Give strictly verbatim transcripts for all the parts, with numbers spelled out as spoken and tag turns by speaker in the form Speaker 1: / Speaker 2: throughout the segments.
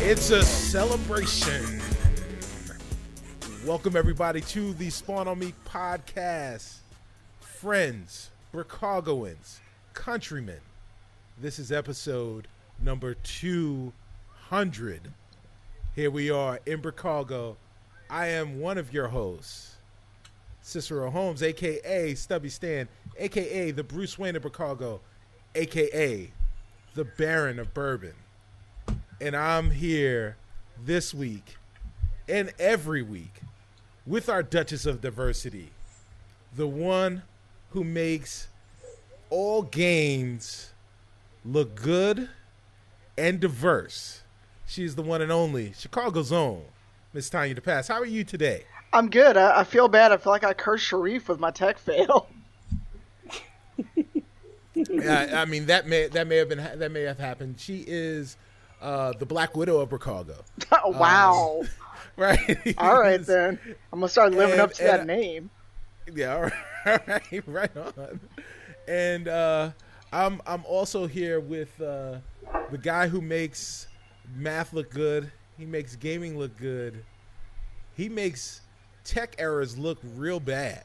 Speaker 1: It's a celebration. Welcome, everybody, to the Spawn on Me podcast. Friends, Bricagoans, countrymen. This is episode number two hundred. Here we are in Bricago. I am one of your hosts, Cicero Holmes, a k a. Stubby Stan, a k a the Bruce Wayne of Bricago, a k a the Baron of Bourbon. And I'm here this week and every week with our Duchess of Diversity, the one who makes all games look good and diverse. She's the one and only Chicago's own Miss Tanya DePass. How are you today?
Speaker 2: I'm good. I, I feel bad. I feel like I cursed Sharif with my tech fail.
Speaker 1: I, I mean, that may that may have been that may have happened. She is uh, the Black Widow of Bricago.
Speaker 2: Oh, wow.
Speaker 1: Um, right.
Speaker 2: All right then. I'm gonna start living
Speaker 1: and,
Speaker 2: up to
Speaker 1: and,
Speaker 2: that name.
Speaker 1: Yeah. All right. All right. Right on. And uh, I'm I'm also here with uh, the guy who makes math look good. He makes gaming look good. He makes tech errors look real bad.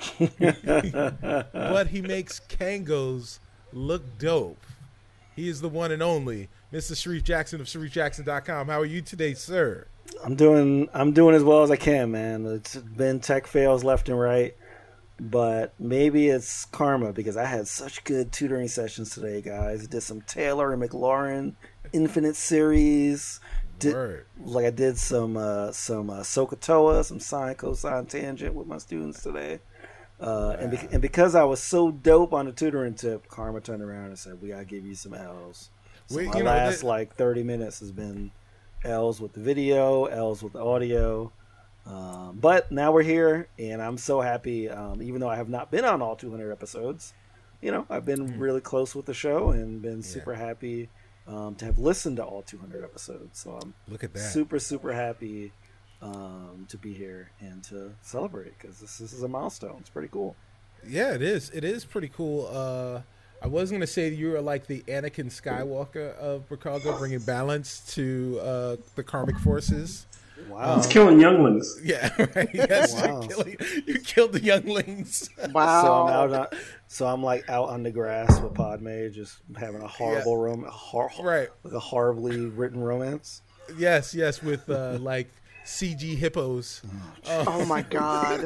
Speaker 1: But he makes Kangos look dope. He is the one and only Mister Sharif Jackson of Sharif Jackson dot com. How are you today, sir?
Speaker 3: I'm doing I'm doing as well as I can, man. It's been tech fails left and right, but maybe it's karma because I had such good tutoring sessions today, guys. I did some Taylor and McLaurin Infinite Series. Did,
Speaker 1: Word.
Speaker 3: Like I did some uh, some uh, SOHCAHTOA, some sine, cosine, tangent with my students today. Uh, and, be- and because I was so dope on the tutoring tip, Karma turned around and said, we got to give you some L's. So
Speaker 1: Wait,
Speaker 3: my
Speaker 1: you know,
Speaker 3: last
Speaker 1: that-
Speaker 3: like thirty minutes has been L's with the video, L's with the audio. Um, but now we're here, and I'm so happy, um, even though I have not been on all two hundred episodes. You know, I've been mm. really close with the show and been yeah. super happy um, to have listened to all two hundred episodes. So I'm
Speaker 1: Look at that.
Speaker 3: super, super happy um, to be here and to celebrate because this, this is a milestone. It's pretty cool.
Speaker 1: Yeah, it is. It is pretty cool. Uh, I was going to say you are like the Anakin Skywalker of Bricago, bringing balance to uh, the karmic forces.
Speaker 3: Wow.
Speaker 1: Um,
Speaker 4: It's killing younglings.
Speaker 1: Yeah, right. Yes,
Speaker 3: Wow.
Speaker 1: you're killing, you killed the younglings.
Speaker 2: Wow.
Speaker 3: So I'm out on, so I'm like out on the grass with Padme, just having a horrible
Speaker 1: Yeah.
Speaker 3: rom, a hor-
Speaker 1: Right.
Speaker 3: like a horribly written romance.
Speaker 1: Yes, yes, with uh, like C G hippos.
Speaker 3: Oh,
Speaker 2: Oh my god.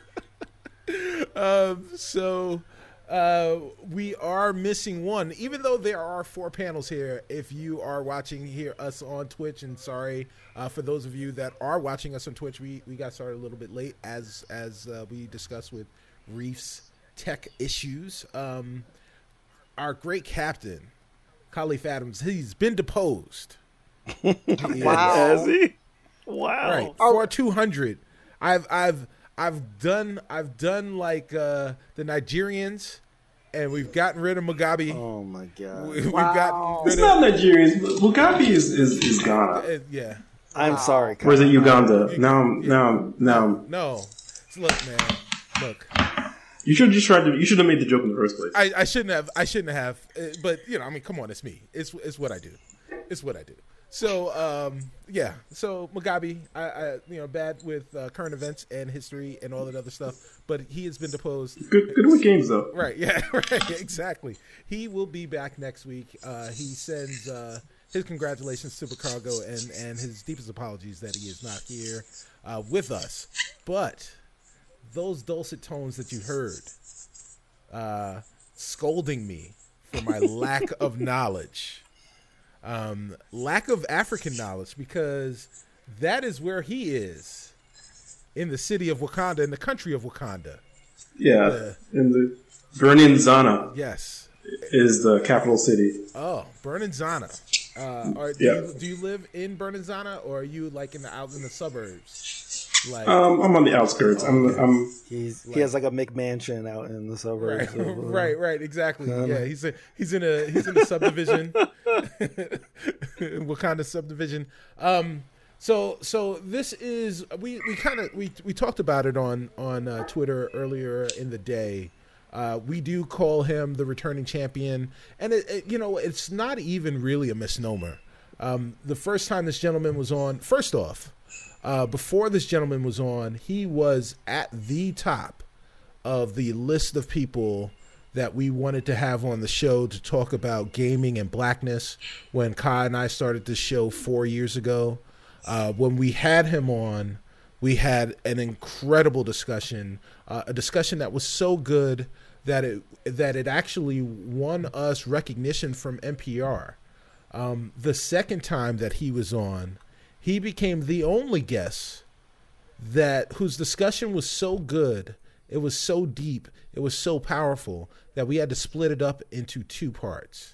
Speaker 1: Um, so uh, we are missing one, even though there are four panels here. If you are watching here us on Twitch, and sorry uh, for those of you that are watching us on Twitch, we, we got started a little bit late as as uh, we discussed with Reef's tech issues. Um, our great captain, Khalif Adams, he's been deposed. He is-
Speaker 2: Wow.
Speaker 3: Has he? Wow.
Speaker 1: Right. For two hundred. I've I've I've done I've done like uh, the Nigerians, and we've gotten rid of Mugabe.
Speaker 3: Oh my god.
Speaker 1: We- We've
Speaker 2: Wow.
Speaker 1: gotten
Speaker 4: It's
Speaker 1: rid
Speaker 4: not
Speaker 1: of
Speaker 4: Nigerians. Mugabe is, is, is Ghana.
Speaker 1: uh, yeah.
Speaker 3: I'm
Speaker 2: Wow.
Speaker 3: sorry.
Speaker 4: Or is it
Speaker 3: Kyle.
Speaker 4: Uganda? Now, I'm- now, I'm- now, I'm-
Speaker 1: No. Look, man. Look.
Speaker 4: you should just try to. You should have made the joke in the first place.
Speaker 1: I, I shouldn't have I shouldn't have uh, but you know, I mean, come on, it's me. It's it's what I do. It's what I do. So, um, yeah. So Mugabe, I, I you know, bad with uh, current events and history and all that other stuff, but he has been deposed.
Speaker 4: Good, good with games though.
Speaker 1: Right, yeah, right, exactly. He will be back next week. Uh, he sends uh, his congratulations to Bricago and, and his deepest apologies that he is not here uh, with us. But those dulcet tones that you heard uh, scolding me for my lack of knowledge, um, lack of African knowledge, because that is where he is, in the city of Wakanda, in the country of Wakanda.
Speaker 4: Yeah,
Speaker 1: Yeah.
Speaker 4: and the Burning Zana
Speaker 1: Yes.
Speaker 4: is the capital city.
Speaker 1: Oh, Bernanzana. Uh, or do,
Speaker 4: Yeah.
Speaker 1: you, do you live in Bernanzana, or are you like in the out in the suburbs? Like
Speaker 4: Um, I'm on the outskirts. I'm, I'm
Speaker 3: He's he has like a McMansion out in the
Speaker 1: right,
Speaker 3: suburbs. of, uh,
Speaker 1: right, right, exactly.
Speaker 3: Um,
Speaker 1: Yeah, he's a, he's in a he's in a subdivision, Wakanda subdivision. Um, so so this is we we kind of we we talked about it on on uh, Twitter earlier in the day. Uh, we do call him the returning champion, and it, it, you know, it's not even really a misnomer. Um, the first time this gentleman was on, first off, uh, before this gentleman was on, he was at the top of the list of people that we wanted to have on the show to talk about gaming and blackness when Kai and I started this show four years ago. Uh, when we had him on, we had an incredible discussion, uh, a discussion that was so good that it that it actually won us recognition from N P R. Um, the second time that he was on, he became the only guest that whose discussion was so good, it was so deep, it was so powerful that we had to split it up into two parts.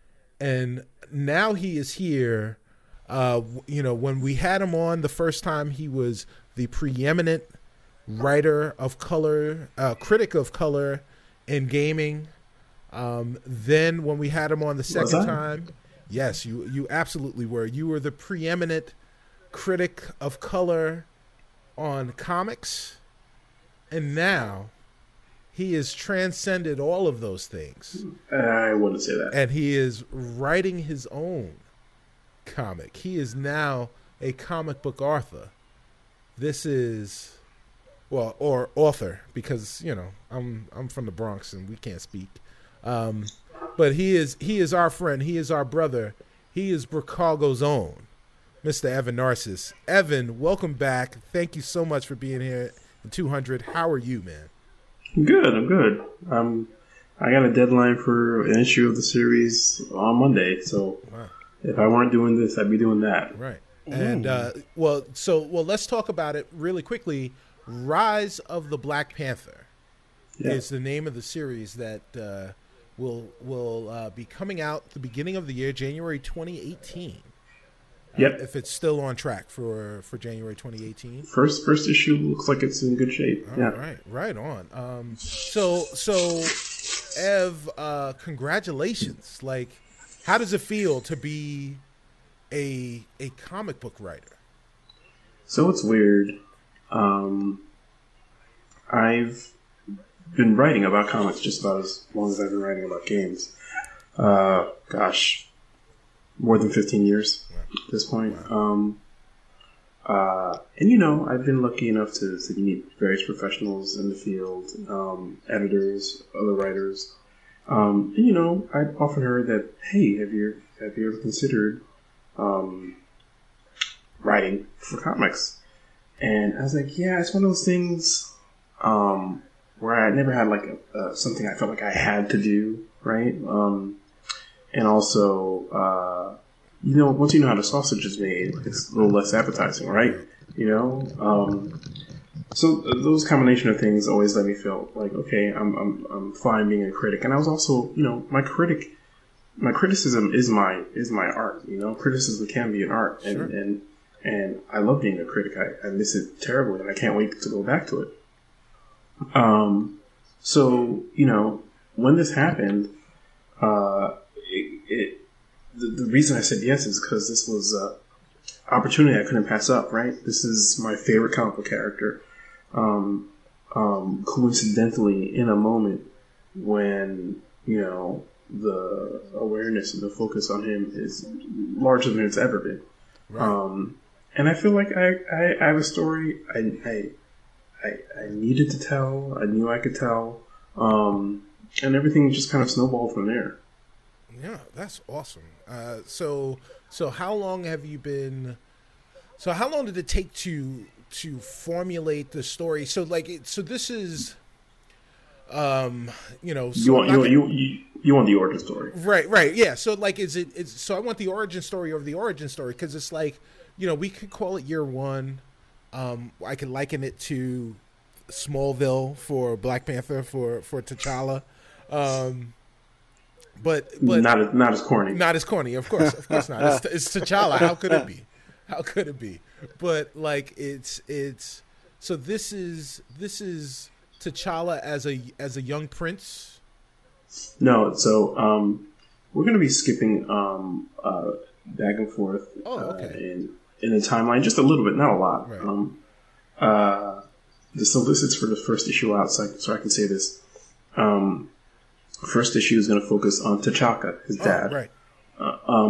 Speaker 1: And now he is here. Uh, you know, when we had him on the first time, he was the preeminent writer of color, uh, critic of color in gaming. Um, then when we had him on the second time, yes, you you absolutely were. You were the preeminent critic of color on comics. And now he has transcended all of those things.
Speaker 4: I wouldn't say that.
Speaker 1: And he is writing his own comic. He is now a comic book author. This is, well, or author, because, you know, I'm I'm from the Bronx and we can't speak. Um, but he is he is our friend. He is our brother. He is Bricago's own, Mister Evan Narcisse. Evan, welcome back. Thank you so much for being here in two hundred. How are you, man?
Speaker 4: I'm good. I'm good. Um, I got a deadline for an issue of the series on Monday, so
Speaker 1: Wow.
Speaker 4: if I weren't doing this, I'd be doing that.
Speaker 1: Right. And uh, well, so well, let's talk about it really quickly. Rise of the Black Panther
Speaker 4: Yeah.
Speaker 1: is the name of the series that uh, will will uh, be coming out at the beginning of the year, January twenty eighteen.
Speaker 4: Yep.
Speaker 1: Uh, if it's still on track for, for January twenty eighteen.
Speaker 4: First first issue looks like it's in good shape.
Speaker 1: All
Speaker 4: yeah.
Speaker 1: right, right on. Um, so so, Ev, uh, congratulations! Like, how does it feel to be a a comic book writer?
Speaker 4: So it's weird. Um, I've been writing about comics just about as long as I've been writing about games. Uh, gosh, more than fifteen years at this point. Um, uh, and, you know, I've been lucky enough to, to meet various professionals in the field, um, editors, other writers. Um, and, you know, I've often heard that, hey, have you, have you ever considered um, writing for comics? And I was like, yeah, it's one of those things um, where I never had like a, uh, something I felt like I had to do, right? Um, and also, uh, you know, once you know how the sausage is made, it's a little less appetizing, right? You know, um, so those combination of things always let me feel like, okay, I'm I'm I'm fine being a critic, and I was also, you know, my critic, my criticism is my is my art. You know, criticism can be an art, and
Speaker 1: Sure.
Speaker 4: and. And I love being a critic. I, I miss it terribly, and I can't wait to go back to it. Um, so, you know, when this happened, uh, it, it, the, the reason I said yes is because this was an opportunity I couldn't pass up, right? This is my favorite comic book character. Um, um, coincidentally, in a moment when, you know, the awareness and the focus on him is larger than it's ever been.
Speaker 1: Right.
Speaker 4: Um, and I feel like I, I, I have a story I, I, I, I needed to tell. I knew I could tell. Um, and everything just kind of snowballed from there.
Speaker 1: Yeah, that's awesome. Uh, so, so how long have you been? So, how long did it take to to formulate the story? So, like, it, so this is, um, you know, so
Speaker 4: You want
Speaker 1: I'm
Speaker 4: you,
Speaker 1: not
Speaker 4: you, you you want the origin story,
Speaker 1: Right, right, yeah. So, like, is it? Is so? I want the origin story over the origin story because it's like, you know, we could call it year one. Um, I could liken it to Smallville for Black Panther for for T'Challa, um, but but
Speaker 4: not as, not as corny.
Speaker 1: not as corny, of course, of course not. It's, it's T'Challa. How could it be? How could it be? But like, it's it's so this is this is T'Challa as a as a young prince.
Speaker 4: No, so um, we're going to be skipping um, uh, back and forth
Speaker 1: Oh,
Speaker 4: uh,
Speaker 1: okay.
Speaker 4: in, in the timeline, just a little bit, not a lot.
Speaker 1: Right.
Speaker 4: Um, uh, the solicits for the first issue out, so I, so I can say this. Um, first issue is going to focus on T'Chaka, his
Speaker 1: Oh,
Speaker 4: dad.
Speaker 1: right.
Speaker 4: Uh, um,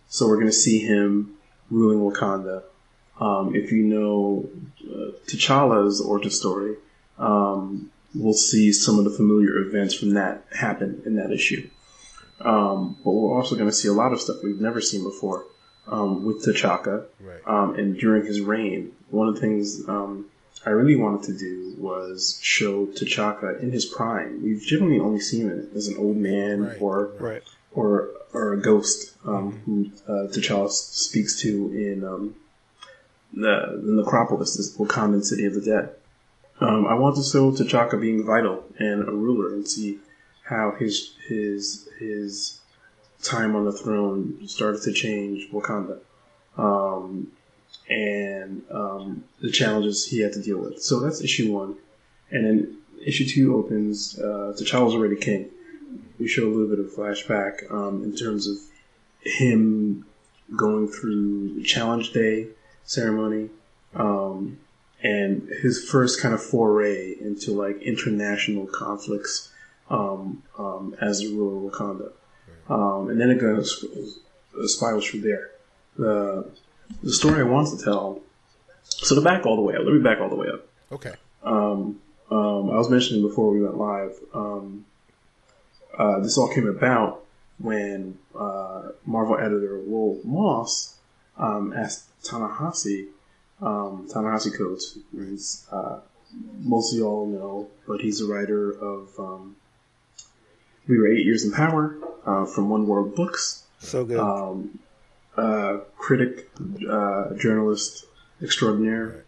Speaker 4: So we're going to see him ruling Wakanda. Um, if you know uh, T'Challa's origin story, um, we'll see some of the familiar events from that happen in that issue. Um, but we're also going to see a lot of stuff we've never seen before um, with T'Chaka.
Speaker 1: Right.
Speaker 4: Um, and during his reign, one of the things um, I really wanted to do was show T'Chaka in his prime. We've generally only seen him as an old man
Speaker 1: Right.
Speaker 4: or
Speaker 3: Right.
Speaker 4: or or a ghost um, who uh, T'Challa speaks to in um, the, the Necropolis, this Wakandan city of the dead. Um, I want to show T'Chaka being vital and a ruler, and see how his his his time on the throne started to change Wakanda, um, and um, the challenges he had to deal with. So that's issue one, and then issue two opens. Uh, T'Challa's already king. We show a little bit of flashback um, in terms of him going through the Challenge Day ceremony. Um, And his first kind of foray into like international conflicts um, um, as a ruler of Wakanda, um, and then it goes it spirals from there. The the story I want to tell. So to back all the way up, let me back all the way up.
Speaker 1: Okay.
Speaker 4: Um, um, I was mentioning before we went live. Um, uh, this all came about when uh, Marvel editor Will Moss um, asked Ta-Nehisi. Um, Ta-Nehisi Coates, who's uh, most of y'all know, but he's a writer of um, We Were Eight Years in Power uh, from One World Books.
Speaker 3: So good.
Speaker 4: Um, uh, critic, uh, journalist extraordinaire.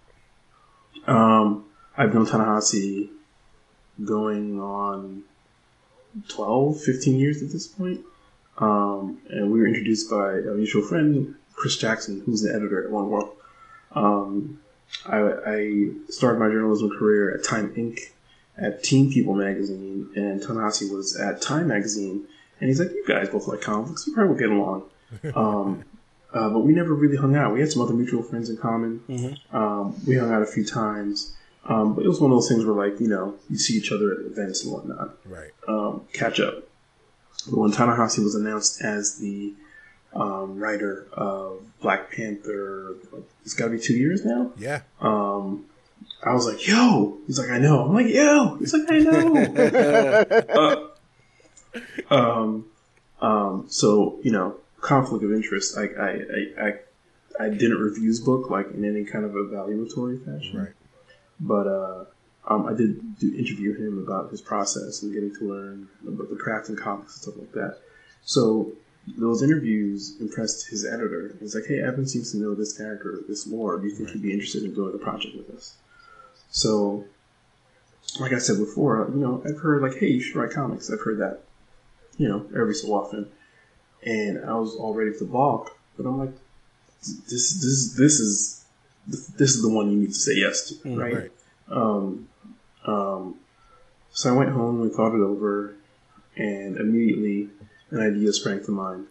Speaker 4: Um, I've known Ta-Nehisi going on twelve, fifteen years at this point. Um, and we were introduced by a mutual friend, Chris Jackson, who's the editor at One World. Um, I, I started my journalism career at Time Incorporated, at Teen People magazine, and Ta-Nehisi was at Time magazine, and he's like, "You guys both like comics, we probably will get along." Um, uh, but we never really hung out. We had some other mutual friends in common.
Speaker 3: Mm-hmm.
Speaker 4: Um, we hung out a few times, um, but it was one of those things where, like, you know, you see each other at events and whatnot,
Speaker 1: Right.
Speaker 4: um, catch up. But when Ta-Nehisi was announced as the Um, writer of Black Panther, like, it's got to be two years now.
Speaker 1: Yeah.
Speaker 4: Um, I was like, "Yo!" He's like, "I know." I'm like, "Yo!" He's like, "I know." uh, um, um, so you know, conflict of interest. I, I, I, I, I didn't review his book like in any kind of evaluatory fashion,
Speaker 1: Right.
Speaker 4: but uh, um, I did do interview him about his process and getting to learn about the craft and comics and stuff like that. So. Those interviews impressed his editor. He's like, "Hey, Evan seems to know this character, this lore. Do you think
Speaker 1: Right.
Speaker 4: he'd be interested in doing the project with us?" So, like I said before, you know, I've heard like, "Hey, you should write comics." I've heard that, you know, every so often, and I was all ready to balk, but I'm like, "This, this, this is, this is the one you need to say yes to,
Speaker 3: Mm,
Speaker 4: right?"
Speaker 1: right.
Speaker 4: Um, um, so I went home and thought it over, and immediately an idea sprang to mind.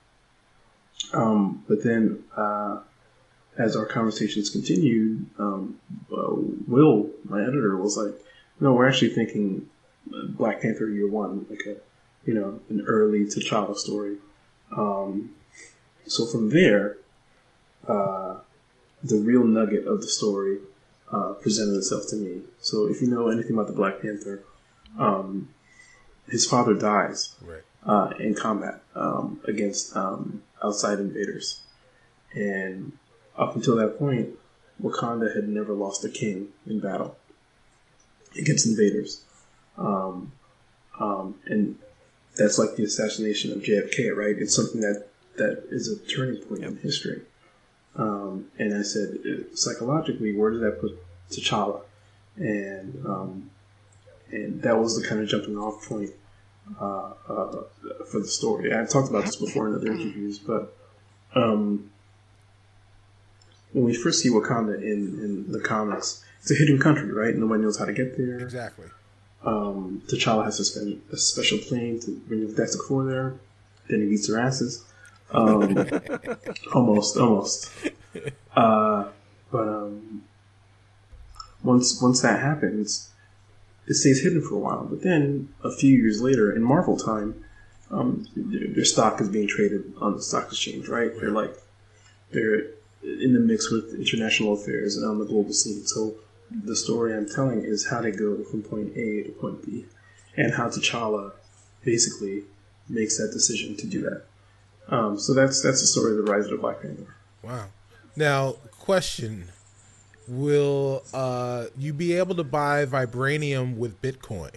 Speaker 4: Um, but then, uh, as our conversations continued, um, uh, Will, my editor, was like, "No, we're actually thinking Black Panther Year One, like a, you know, an early T'Challa story." Um, so from there, uh, the real nugget of the story uh, presented itself to me. So if you know anything about the Black Panther, um, his father dies.
Speaker 1: Right.
Speaker 4: Uh, in combat um, against um, outside invaders. And up until that point, Wakanda had never lost a king in battle against invaders. Um, um, and that's like the assassination of J F K, right? It's something that, that is a turning point in history. Um, and I said, psychologically, where did that put T'Challa? And, um, and that was the kind of jumping off point Uh, uh, for the story. I've talked about this before in other interviews, but um, when we first see Wakanda in, in the comics, it's a hidden country, right? Nobody knows how to get there.
Speaker 1: Exactly.
Speaker 4: Um, T'Challa has to spend a special plane to bring the Fantastic Four there. Then he beats their asses. Um, almost, almost. Uh, but um, once once that happens, it stays hidden for a while. But then, a few years later, in Marvel time, um, their, their stock is being traded on the stock exchange, right? They're like they're in the mix with international affairs and on the global scene. So the story I'm telling is how they go from point A to point B, and how T'Challa basically makes that decision to do that. Um, so that's that's the story of the rise of the Black Panther.
Speaker 1: Wow. Now, question: will uh, you be able to buy vibranium with Bitcoin?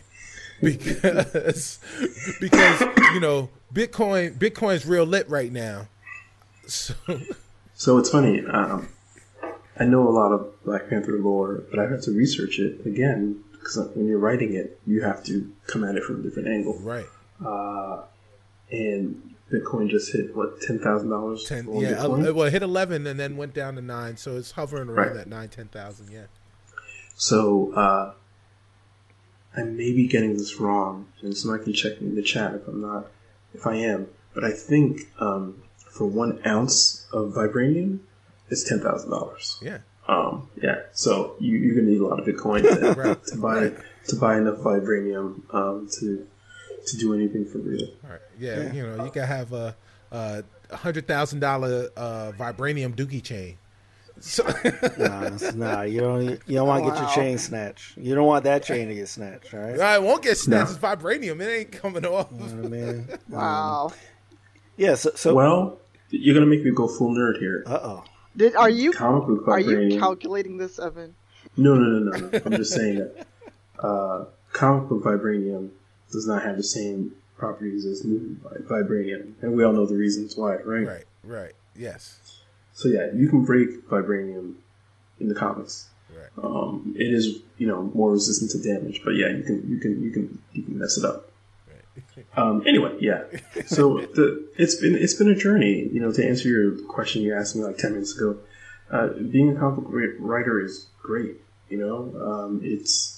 Speaker 1: Because because you know Bitcoin Bitcoin's real lit right now. So
Speaker 4: so it's funny. Um, I know a lot of Black Panther lore, but I have to research it again because when you're writing it, you have to come at it from a different angle.
Speaker 1: Right.
Speaker 4: Uh, and Bitcoin just hit what ten thousand dollars.
Speaker 1: Ten, yeah. Uh, well, it hit eleven and then went down to nine, so it's hovering around
Speaker 4: right.
Speaker 1: that nine, ten thousand. Yeah.
Speaker 4: So uh, I may be getting this wrong, and somebody can check me in the chat if I'm not, if I am. But I think um, for one ounce of vibranium, it's ten thousand dollars.
Speaker 1: Yeah.
Speaker 4: Um, yeah. So you, you're gonna need a lot of Bitcoin to,
Speaker 1: right.
Speaker 4: to buy
Speaker 1: right.
Speaker 4: to buy enough vibranium um, to. to do anything for real.
Speaker 1: All right. Yeah, yeah, you know, you can have a a hundred thousand dollar uh, vibranium dookie chain. So
Speaker 3: nah, nah, you don't. You don't want to wow. get your chain snatched. You don't want that chain to get snatched. All right.
Speaker 1: I won't get snatched. No. It's vibranium. It ain't coming off.
Speaker 3: You know what I mean?
Speaker 2: Wow.
Speaker 3: Um, yeah. So, so
Speaker 4: well, you're gonna make me go full nerd here.
Speaker 3: Uh oh.
Speaker 2: Did are you
Speaker 4: comic book
Speaker 2: are you calculating this, Evan?
Speaker 4: No, no, no, no. no. I'm just saying that uh, comic book vibranium does not have the same properties as movie vibranium, and we all know the reasons why, right?
Speaker 1: Right, right, yes.
Speaker 4: So yeah, you can break vibranium in the comics.
Speaker 1: Right.
Speaker 4: Um, it is, you know, more resistant to damage, but yeah, you can, you can, you can, you can mess it up. Right. Um, anyway, yeah. So the it's been it's been a journey, you know. To answer your question you asked me like ten minutes ago, uh, being a comic book writer is great. You know, um, it's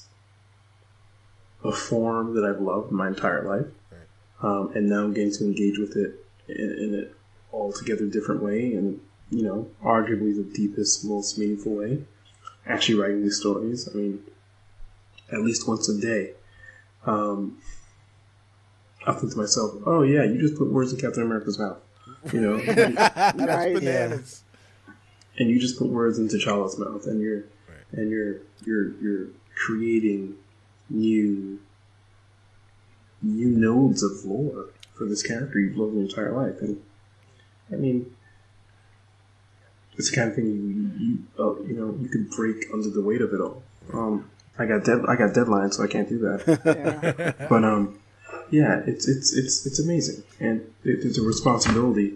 Speaker 4: a form that I've loved my entire life, right. um, and now I'm getting to engage with it in, in an altogether different way, and you know, arguably the deepest, most meaningful way. Actually, writing these stories, I mean, at least once a day, um, I think to myself, "Oh yeah, you just put words in Captain America's mouth," you know,
Speaker 1: that's bananas.
Speaker 4: And you just put words into T'Challa's mouth, and you're right. and you're you're you're creating new new nodes of lore for this character you've loved your entire life. And I mean, it's the kind of thing you you, uh, you know you could break under the weight of it all. Um, I got dead I got deadlines, so I can't do that. Yeah. But um, yeah, it's it's it's it's amazing, and it, there's a responsibility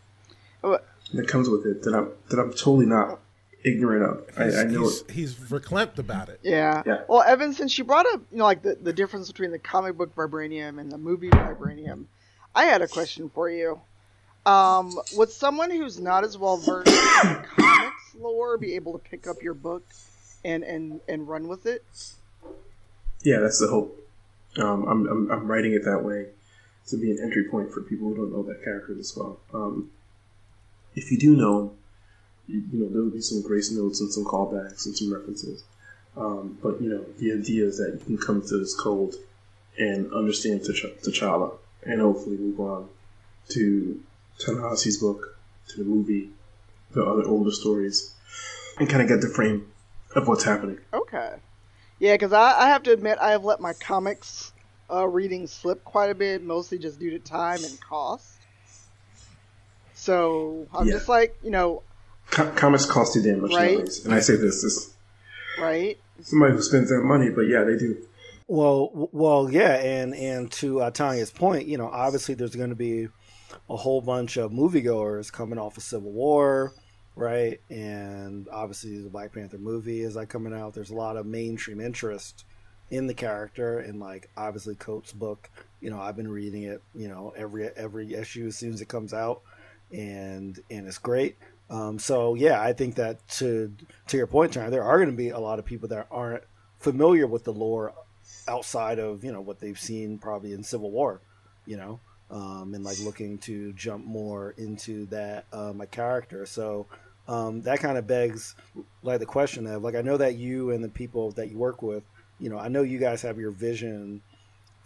Speaker 4: that comes with it that I'm that I'm totally not ignorant of. I, I know
Speaker 1: he's,
Speaker 4: it.
Speaker 1: he's verklempt about it.
Speaker 2: Yeah.
Speaker 4: yeah.
Speaker 2: Well, Evan, since you brought up, you know, like the, the difference between the comic book vibranium and the movie vibranium, I had a question for you. Um, would someone who's not as well versed in comics lore be able to pick up your book and, and, and run with it?
Speaker 4: Yeah, that's the hope. Um, I'm, I'm I'm writing it that way to be an entry point for people who don't know that character as well. Um, if you do know, you know, there will be some grace notes and some callbacks and some references. Um, but, you know, the idea is that you can come to this cold and understand T'Ch- T'Challa and hopefully move on to Ta-Nehisi's book, to the movie, the other older stories, and kind of get the frame of what's happening.
Speaker 2: Okay. Yeah, because I, I have to admit I have let my comics uh, reading slip quite a bit, mostly just due to time and cost. So I'm yeah. just like, you know...
Speaker 4: Com- comics cost you damn much
Speaker 2: right?
Speaker 4: nowadays. And I say this is
Speaker 2: right.
Speaker 4: somebody who spends that money, but yeah, they do.
Speaker 3: Well, well, yeah, and and to uh, Tanya's point, you know, obviously there's going to be a whole bunch of moviegoers coming off of Civil War, right? And obviously the Black Panther movie is like coming out. There's a lot of mainstream interest in the character, and like obviously Coates' book, you know, I've been reading it, you know, every every issue as soon as it comes out, and and it's great. Um, so yeah, I think that to to your point, Tanya, there are going to be a lot of people that aren't familiar with the lore outside of, you know, what they've seen probably in Civil War, you know, um, and like looking to jump more into that um, a character. So um, that kind of begs like the question of like, I know that you and the people that you work with, you know, I know you guys have your vision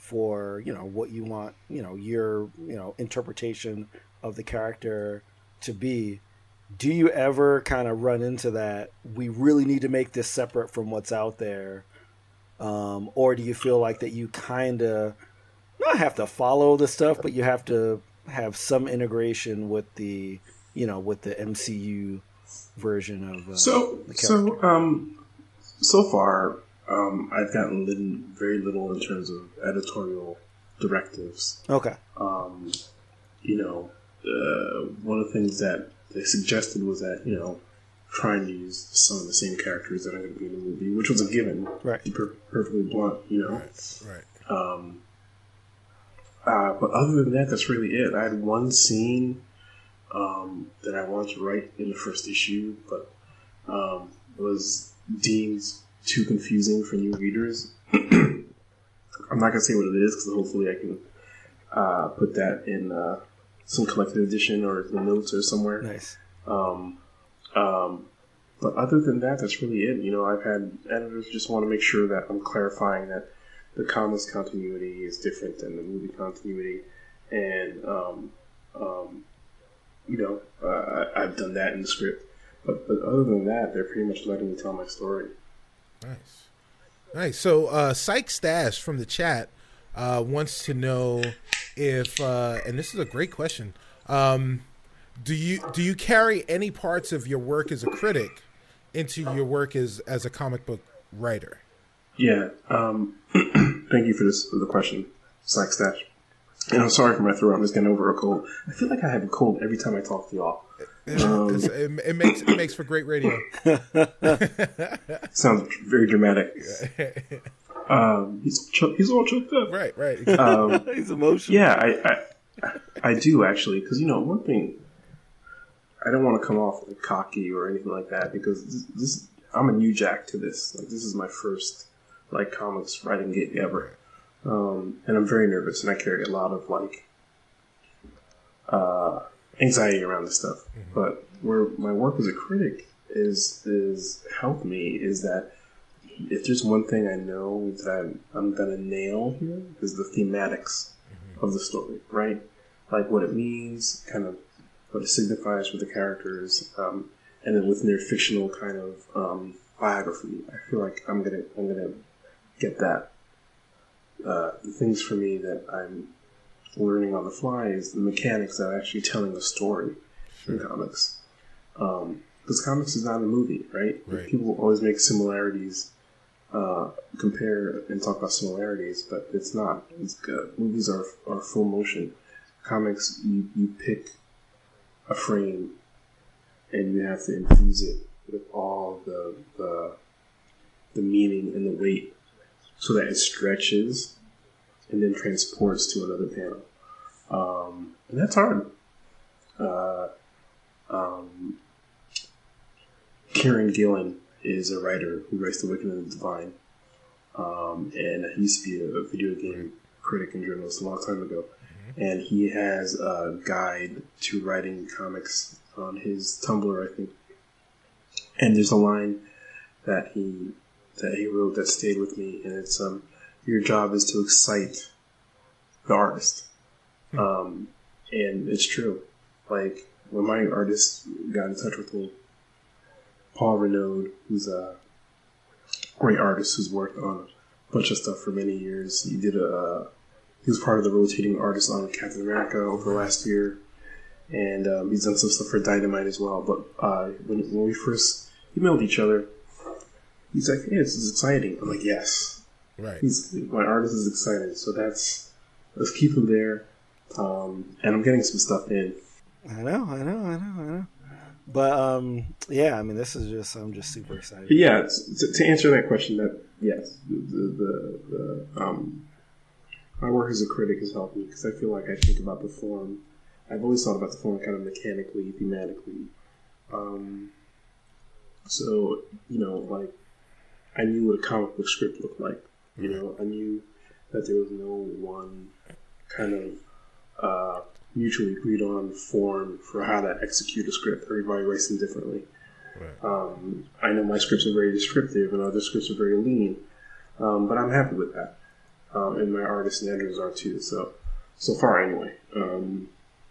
Speaker 3: for, you know, what you want, you know, your, you know, interpretation of the character to be. Do you ever kind of run into that, we really need to make this separate from what's out there? Um, or do you feel like that you kind of not have to follow the stuff, but you have to have some integration with the, you know, with the M C U version of uh,
Speaker 4: so
Speaker 3: the
Speaker 4: so um so far um I've gotten little, very little in terms of editorial directives.
Speaker 3: Okay.
Speaker 4: Um, you know, uh, one of the things that they suggested was that, you know, trying to use some of the same characters that are going to be in the movie, which was a given,
Speaker 3: right?
Speaker 4: To be per- perfectly blunt, you know.
Speaker 1: Right. Right.
Speaker 4: Um, uh, but other than that, that's really it. I had one scene um, that I wanted to write in the first issue, but um, it was deemed too confusing for new readers. I'm not going to say what it is, because hopefully I can uh, put that in uh, some collected edition or the notes or somewhere.
Speaker 3: Nice.
Speaker 4: Um, um, but other than that, that's really it. You know, I've had editors just want to make sure that I'm clarifying that the comics continuity is different than the movie continuity. And, um, um, you know, uh, I've done that in the script. But, but other than that, they're pretty much letting me tell my story.
Speaker 1: Nice. Nice. So, uh, Psych Stash from the chat uh, wants to know if, uh, and this is a great question, um, do you do you carry any parts of your work as a critic into your work as, as a comic book writer?
Speaker 4: Yeah. Um, thank you for this for the question, Psych Stash. And I'm sorry for my throat. I'm just getting over a cold. I feel like I have a cold every time I talk to y'all. Um,
Speaker 1: it, it makes it makes for great radio.
Speaker 4: Sounds very dramatic. Um, he's ch- he's all choked up.
Speaker 1: Right, right.
Speaker 4: Um,
Speaker 3: He's emotional.
Speaker 4: yeah, I I, I do actually, because you know one thing. I don't want to come off like cocky or anything like that, because this, this I'm a new jack to this. Like, this is my first like comics writing gig ever, um, and I'm very nervous, and I carry a lot of like uh, anxiety around this stuff. Mm-hmm. But where my work as a critic is is helped me is that if there's one thing I know that I'm, I'm gonna nail here is the thematics mm-hmm. of the story, right? Like what it means, kind of what it signifies for the characters, um, and then within their fictional kind of um, biography. I feel like I'm gonna I'm gonna get that. Uh, the things for me that I'm learning on the fly is the mechanics of actually telling a story sure. in comics. Um, because comics is not a movie, right?
Speaker 1: right.
Speaker 4: People always make similarities, uh, compare and talk about similarities, but it's not. It's good. Movies are are full motion. Comics, you, you pick a frame and you have to infuse it with all the, the the meaning and the weight so that it stretches and then transports to another panel. Um, and that's hard. Uh, um, Kieran Gillen is a writer who writes The Wicked and the Divine. Um, and he used to be a video game critic and journalist a long time ago. And he has a guide to writing comics on his Tumblr, I think. And there's a line that he that he wrote that stayed with me, and it's um, your job is to excite the artist. Um, and it's true. Like when my artist got in touch with me, Paul Renaud, who's a great artist who's worked on a bunch of stuff for many years. He did a He was part of the rotating artist on Captain America over the last year, and um, he's done some stuff for Dynamite as well. But uh, when, when we first emailed each other, he's like, "Hey, this is exciting." I'm like, "Yes,
Speaker 1: right."
Speaker 4: He's my artist is excited, so that's let's keep him there. Um, and I'm getting some stuff in.
Speaker 3: I know, I know, I know, I know. But um, yeah, I mean, this is just I'm just super excited.
Speaker 4: But yeah, to, to answer that question, that yes, the the, the, the um. My work as a critic has helped me because I feel like I think about the form. I've always thought about the form kind of mechanically, thematically. Um, so, you know, like, I knew what a comic book script looked like. You know, I knew that there was no one kind of uh, mutually agreed on form for how to execute a script. Everybody writes them differently. Right. Um, I know my scripts are very descriptive and other scripts are very lean, um, but I'm happy with that. um, and my artist standards are too. So, so far anyway. Um,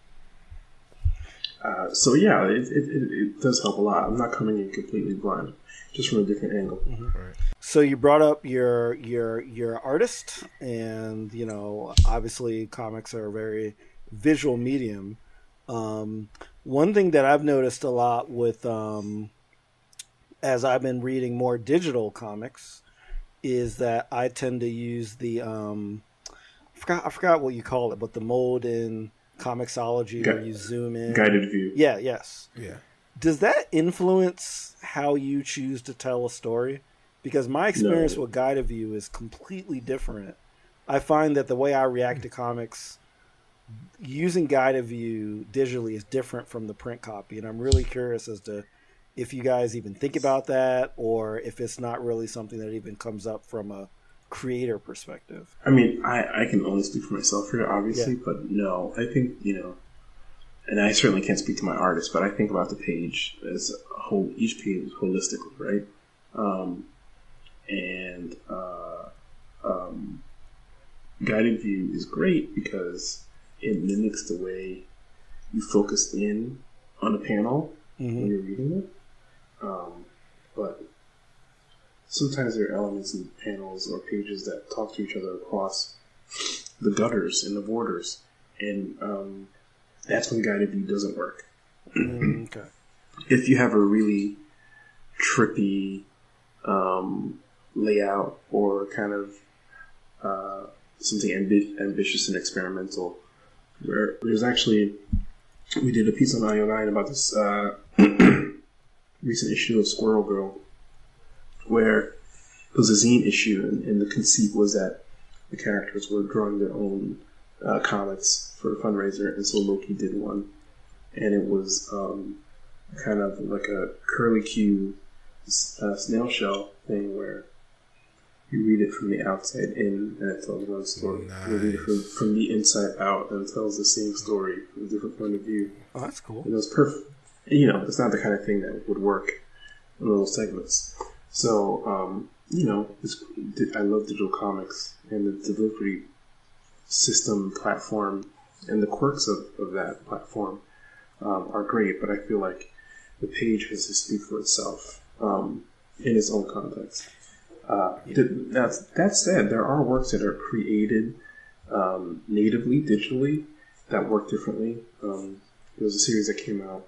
Speaker 4: uh, so yeah, it, it, it, it does help a lot. I'm not coming in completely blind, just from a different angle.
Speaker 3: Mm-hmm. Right. So you brought up your your your artist, and you know, obviously, comics are a very visual medium. Um, one thing that I've noticed a lot with, um, as I've been reading more digital comics, is that I tend to use the um, I forgot I forgot what you call it, but the mode in Comixology
Speaker 4: Gu-
Speaker 3: where you zoom in,
Speaker 4: guided view.
Speaker 3: Yeah, yes,
Speaker 1: yeah.
Speaker 3: Does that influence how you choose to tell a story? Because my experience
Speaker 4: No.
Speaker 3: with guided view is completely different. I find that the way I react to comics using guided view digitally is different from the print copy, and I'm really curious as to if you guys even think about that, or if it's not really something that even comes up from a creator perspective.
Speaker 4: I mean, I, I can only speak for myself here, obviously,
Speaker 3: Yeah.
Speaker 4: but no, I think, you know, and I certainly can't speak to my artist, but I think about the page as a whole, each page holistically, right? Um, and uh, um, guided view is great because it mimics the way you focus in on a panel
Speaker 3: Mm-hmm.
Speaker 4: when you're reading it. Um, but sometimes there are elements in panels or pages that talk to each other across the gutters and the borders, and um, that's when guided view doesn't work.
Speaker 3: Mm, okay.
Speaker 4: If you have a really trippy um, layout or kind of uh, something ambi- ambitious and experimental, where there's actually, we did a piece on I O nine about this uh, recent issue of Squirrel Girl, where it was a zine issue, and, and the conceit was that the characters were drawing their own uh, comics for a fundraiser, and so Loki did one, and it was um, kind of like a curly Q uh, snail shell thing where you read it from the outside in and it tells one story.
Speaker 1: Nice.
Speaker 4: You read it from, from the inside out and it tells the same story from a different point of view.
Speaker 3: Oh, that's cool.
Speaker 4: And it was perfect. You know, it's not the kind of thing that would work in those segments. So, um, you know, it's, I love digital comics and the delivery system platform and the quirks of, of that platform um, are great, but I feel like the page has to speak for itself um, in its own context. Uh, th- that, that said, there are works that are created um, natively, digitally, that work differently. Um, there was a series that came out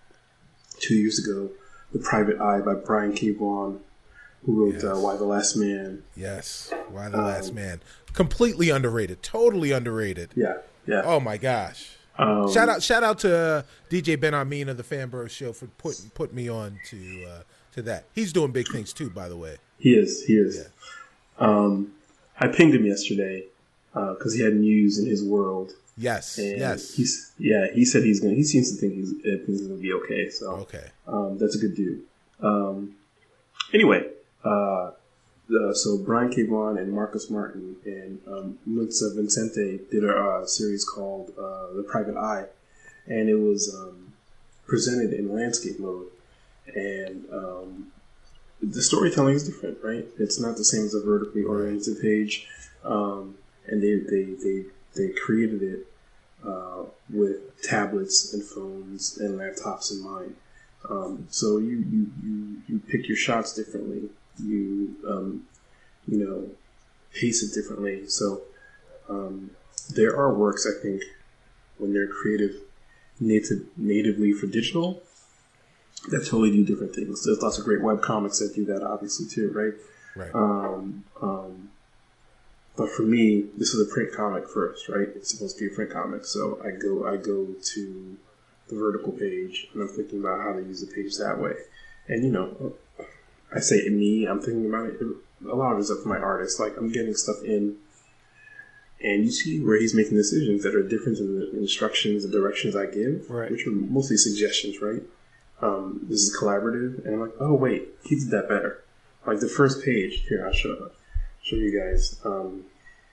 Speaker 4: two years ago, The Private Eye by Brian K. Vaughan, who wrote
Speaker 1: Yes.
Speaker 4: uh, Y the Last Man.
Speaker 1: Yes. Why the Last
Speaker 4: Um,
Speaker 1: Man? Completely underrated. Totally underrated.
Speaker 4: Yeah, yeah.
Speaker 1: Oh my gosh.
Speaker 4: Um,
Speaker 1: Shout out, shout out to uh, D J Ben Armin of the Fanbro Show for putting put me on to uh, to that. He's doing big things too, by the way.
Speaker 4: He is, he is.
Speaker 1: Yeah.
Speaker 4: Um, I pinged him yesterday because he had news in his world.
Speaker 1: Yes,
Speaker 4: And
Speaker 1: yes.
Speaker 4: He's yeah. He said he's gonna. He seems to think he's uh, things are gonna be okay. So
Speaker 1: Okay.
Speaker 4: um, that's a good dude. Um, anyway, uh, uh, so Brian K. Vaughan and Marcus Martin and um, Lutza Vincente did a uh, series called uh, The Private Eye, and it was um, presented in landscape mode, and um, the storytelling is different, right? It's not the same as a vertically oriented page, um, and they they they they created it uh, with tablets and phones and laptops in mind. Um, so you, you, you, you pick your shots differently. You um, you know pace it differently. So um, there are works, I think, when they're creative native natively for digital that totally do different things. There's lots of great web comics that do that, obviously, too, right?
Speaker 1: Right.
Speaker 4: Um, um, but for me, this is a print comic first, right? It's supposed to be a print comic, so I go I go to the vertical page, and I'm thinking about how to use the page that way. And you know, I say me, I'm thinking about it. A lot of it's up to my artist. Like I'm getting stuff in, and you see where he's making decisions that are different than the instructions, the directions I give,
Speaker 3: Right.
Speaker 4: which are mostly suggestions, right? Um, this is collaborative, and I'm like, oh wait, he did that better. Like the first page here, I'll show show you guys. Um,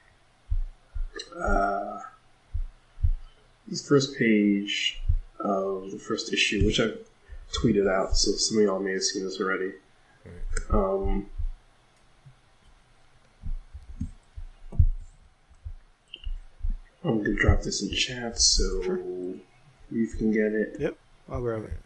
Speaker 4: uh, this first page of the first issue, which I've tweeted out, so some of y'all may have seen this already. Um, I'm gonna drop this in chat so
Speaker 3: Sure.
Speaker 4: you can get it.
Speaker 3: Yep, I'll grab it.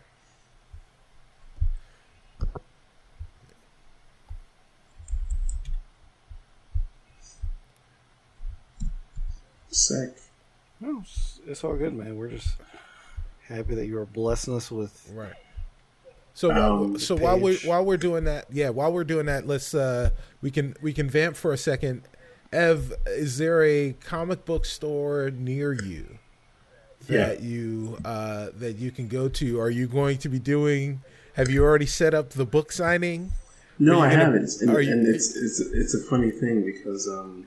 Speaker 4: Sec.
Speaker 3: No, it's, it's all good, man. We're just happy that you are blessing us with.
Speaker 1: Right. So while,
Speaker 4: Um,
Speaker 1: so while we're
Speaker 3: page.
Speaker 1: while we're doing that, yeah, while we're doing that, let's uh we can we can vamp for a second. Ev, is there a comic book store near you that
Speaker 4: Yeah.
Speaker 1: you uh that you can go to? Are you going to be doing? Have you already set up the book signing?
Speaker 4: No,
Speaker 1: Are
Speaker 4: I
Speaker 1: you gonna-
Speaker 4: haven't, and,
Speaker 1: are you-
Speaker 4: and it's it's it's a funny thing because um,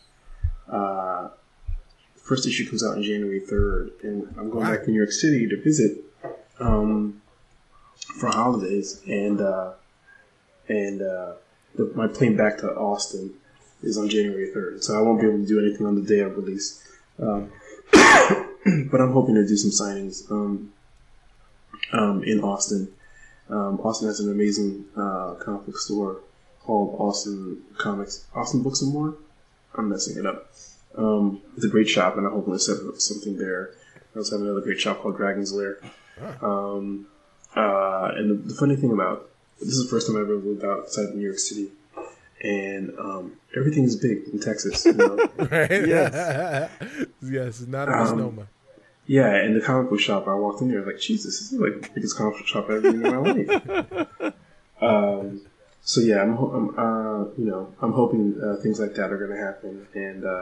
Speaker 4: uh, first issue comes out on January third, and I'm going
Speaker 1: Wow.
Speaker 4: back to New York City to visit um, for holidays, and uh, and uh, the, my plane back to Austin is on January third, so I won't be able to do anything on the day of release. Um, but I'm hoping to do some signings um, um, in Austin. Um, Austin has an amazing uh, comic book store called Austin Comics, Austin Books and More. I'm messing it up. Um, it's a great shop, and I'm hoping to set up something there. I also have another great shop called Dragon's Lair. Um, uh, and the, the funny thing about this is the first time I ever lived outside of New York City, and um, everything is big in Texas. You know?
Speaker 1: Right.
Speaker 3: Yes.
Speaker 1: Yes. Not a
Speaker 4: Um,
Speaker 1: misnomer.
Speaker 4: Yeah, and the comic book shop, I walked in there, I was like, Jesus, this is like the biggest comic book shop I've ever been in my life. um, so yeah, I'm, ho- I'm uh, you know, I'm hoping uh, things like that are going to happen, and uh,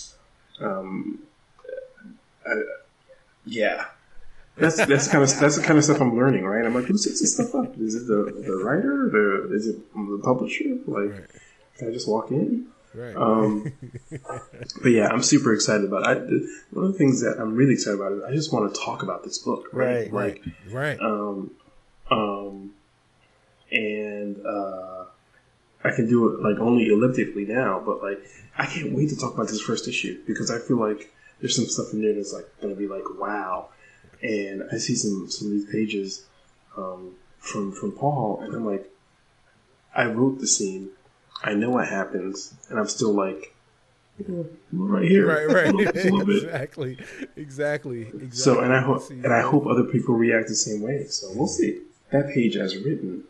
Speaker 4: um, I, yeah, that's that's kind of that's the kind of stuff I'm learning, right? I'm like, who sets this stuff up? Is it the the writer? The is it the publisher? Like,
Speaker 1: Right.
Speaker 4: can I just walk in?
Speaker 1: Right.
Speaker 4: Um, but yeah, I'm super excited about it. I, one of the things that I'm really excited about is I just want to talk about this book, right?
Speaker 3: Right,
Speaker 4: Like,
Speaker 1: right.
Speaker 4: um, um, and uh, I can do it like only elliptically now, but like I can't wait to talk about this first issue because I feel like there's some stuff in there that's like going to be like wow, and I see some some of these pages um, from from Paul, and I'm like, I wrote the scene. I know what happens, and I'm still like, yeah, right here,
Speaker 1: Right, right.
Speaker 4: Just a little bit.
Speaker 1: exactly. Exactly. Exactly.
Speaker 4: So, and I hope,
Speaker 1: See,
Speaker 4: and I hope other people react the same way. So we'll see. That page, as written,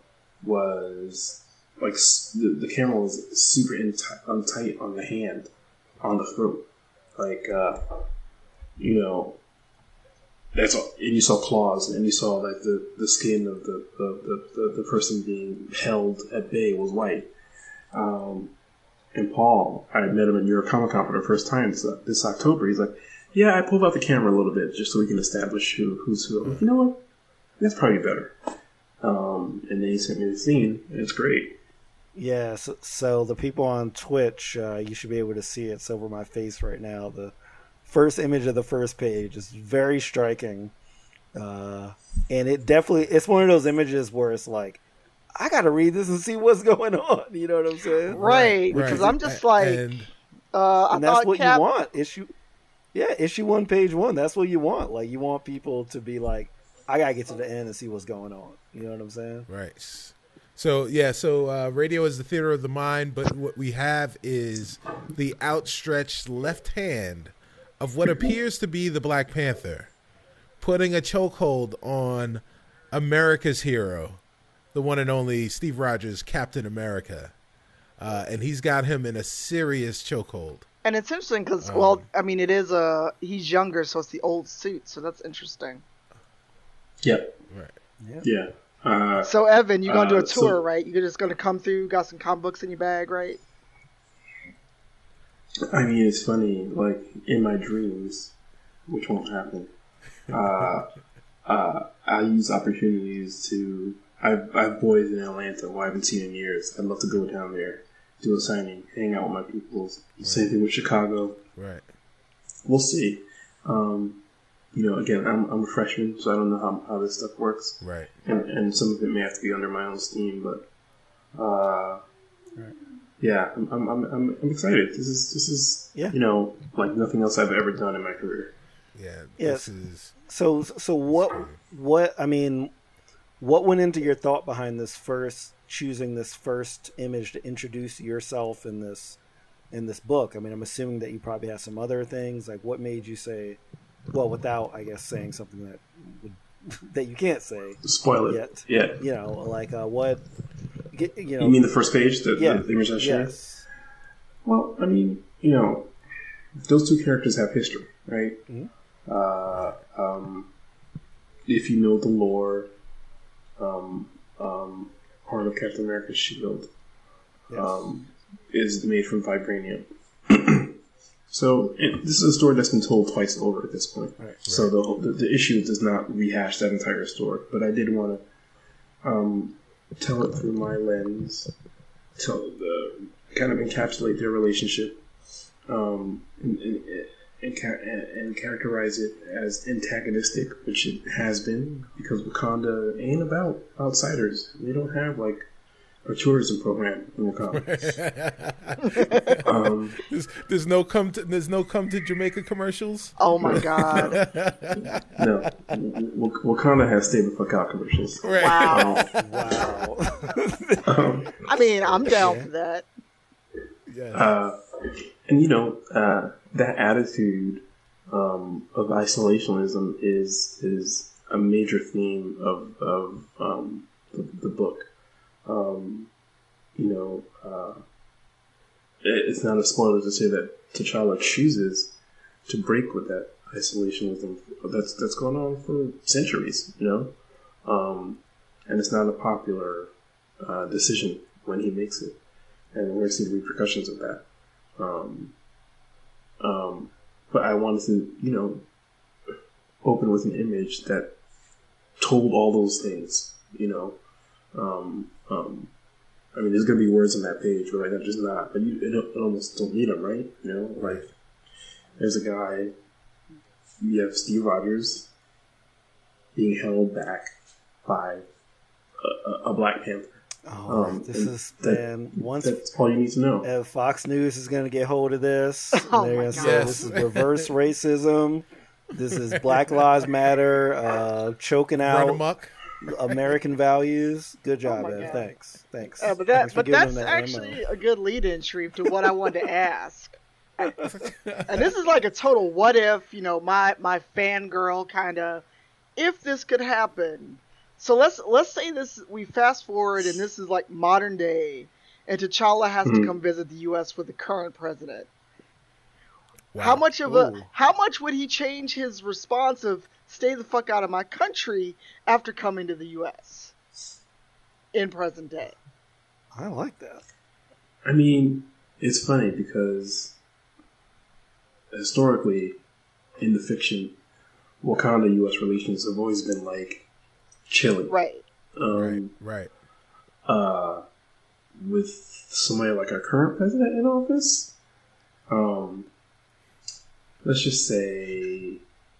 Speaker 4: was like s- the, the camera was super in t- on tight on the hand, on the throat, like uh, you know. That's all. And you saw claws, and you saw like the, the skin of the the, the, the the person being held at bay was white. Um, and Paul, I met him at New York Comic Con for the first time this, this October. He's like, "Yeah, I pulled out the camera a little bit just so we can establish who who's who." I'm like, you know what? That's probably better. Um, and then he sent me the scene, and it's great.
Speaker 3: Yeah, so, so the people on Twitch, uh, you should be able to see it. It's over my face right now. The first image of the first page is very striking. Uh, and it definitely, it's one of those images where it's like, I got to read this and see what's going on. You know what I'm saying?
Speaker 2: Right,
Speaker 1: right.
Speaker 2: because I'm just
Speaker 1: A-
Speaker 2: like,
Speaker 1: and
Speaker 2: uh, I
Speaker 3: And that's
Speaker 2: thought
Speaker 3: what
Speaker 2: Cap.
Speaker 3: you want. Issue, yeah, issue one, page one. That's what you want. Like, you want people to be like, I got to get to the end and see what's going on. You know what I'm saying?
Speaker 1: right. So yeah, so uh, radio is the theater of the mind, but what we have is the outstretched left hand of what appears to be the Black Panther, putting a chokehold on America's hero, the one and only Steve Rogers, Captain America, uh, and he's got him in a serious chokehold.
Speaker 2: And it's interesting because,
Speaker 1: Um,
Speaker 2: well, I mean, it is a he's younger, so it's the old suit, so that's interesting.
Speaker 4: Yep.
Speaker 1: Right.
Speaker 3: Yeah.
Speaker 4: Yeah. Uh,
Speaker 2: So Evan, you're gonna do
Speaker 4: Uh,
Speaker 2: a
Speaker 4: so-
Speaker 2: tour, right? You're just gonna come through, got some comic books in your bag, right?
Speaker 4: I mean, it's funny. Like in my dreams, which won't happen. Uh, uh, I use opportunities to. I've, I have boys in Atlanta who I haven't seen in years. I'd love to go down there, do a signing, hang out with my people. Same thing with Chicago.
Speaker 1: Right.
Speaker 4: We'll see. Um, you know, again, I'm, I'm a freshman, so I don't know how, how this stuff works,
Speaker 1: Right.
Speaker 4: and, and some of it may have to be under my own steam. But uh,
Speaker 3: Right.
Speaker 4: yeah, I'm, I'm, I'm, I'm I'm excited. This is this is
Speaker 3: Yeah.
Speaker 4: you know like nothing else I've ever done in my career.
Speaker 1: Yeah.
Speaker 3: Yeah.
Speaker 1: This is
Speaker 3: So, so what, what, I mean, what went into your thought behind this first, choosing this first image to introduce yourself in this in this book. I mean, I'm assuming that you probably have some other things. Like, what made you say, well, without, I guess, saying something that would, that you can't say.
Speaker 4: Spoil it.
Speaker 3: Yet.
Speaker 4: Yeah.
Speaker 3: You know, like, uh, what, get, you know.
Speaker 4: You mean the first page, the,
Speaker 3: yeah,
Speaker 4: the image I shared?
Speaker 3: Yes.
Speaker 4: Well, I mean, you know, those two characters have history, right?
Speaker 3: Mm-hmm.
Speaker 4: Uh, um, if you know the lore, um, um, part of Captain America's shield
Speaker 3: Yes.
Speaker 4: um, is made from vibranium. So it, this is a story that's been told twice over at this point.
Speaker 3: Right.
Speaker 4: So the, the the issue does not rehash that entire story, but I did want to um, tell it through my lens, tell the kind of encapsulate their relationship, um, and, and, and, and, and characterize it as antagonistic, which it has been, because Wakanda ain't about outsiders. They don't have like a tourism program in Wakanda. um,
Speaker 1: there's, there's no come to there's no come to Jamaica commercials.
Speaker 2: Oh my god!
Speaker 4: No, Wak- Wakanda has stay the fuck out commercials.
Speaker 1: Right.
Speaker 2: Wow.
Speaker 3: Wow.
Speaker 4: Um,
Speaker 2: I mean, I'm down for that.
Speaker 1: Yes.
Speaker 4: uh, and you know uh, that attitude um, of isolationism is is a major theme of of um, the, the book. Um, you know, uh, it, it's not a spoiler to say that T'Challa chooses to break with that isolationism that's that's going on for centuries. You know, um, and it's not a popular uh, decision when he makes it, and we're going to see the repercussions of that. Um, um, but I wanted to, you know, open with an image that told all those things. You know. Um, um, I mean, there's gonna be words on that page, right? They're just not, but you it, it almost don't need them, right? You know, like there's a guy. You have Steve Rogers being held back by a, a, a Black Panther.
Speaker 3: Oh,
Speaker 4: Um,
Speaker 3: this
Speaker 4: and
Speaker 3: is,
Speaker 4: that-
Speaker 3: man, once
Speaker 4: That's all you need to know.
Speaker 3: uh, Fox News is going to get hold of this,
Speaker 2: Oh
Speaker 3: they're
Speaker 2: my
Speaker 3: going to
Speaker 2: God.
Speaker 3: say
Speaker 1: Yes.
Speaker 3: this is reverse racism. This is Black Lives Matter, uh, choking
Speaker 1: Run
Speaker 3: out
Speaker 1: amok.
Speaker 3: American values. Good job,
Speaker 2: Oh my
Speaker 3: Ev.
Speaker 2: God.
Speaker 3: Thanks. Thanks.
Speaker 2: Uh, but
Speaker 3: Thanks
Speaker 2: that,
Speaker 3: for
Speaker 2: but
Speaker 3: giving
Speaker 2: that's
Speaker 3: them that
Speaker 2: actually
Speaker 3: ammo.
Speaker 2: a good lead-in, Sharif, to what I wanted to ask. And this is like a total what if, you know, my my fangirl kind of, if this could happen. So let's let's say this, we fast forward and this is like modern day, and T'Challa has to
Speaker 4: Mhm.
Speaker 2: come visit the U S with the current president.
Speaker 1: Wow.
Speaker 2: How much of
Speaker 3: Ooh.
Speaker 2: a how much would he change his response of stay the fuck out of my country after coming to the U S in present day?
Speaker 3: I like that.
Speaker 4: I mean, it's funny because historically, in the fiction, Wakanda U S relations have always been like chilly.
Speaker 2: Right.
Speaker 4: Um,
Speaker 1: Right. Right.
Speaker 4: uh, with somebody like our current president in office, um, let's just say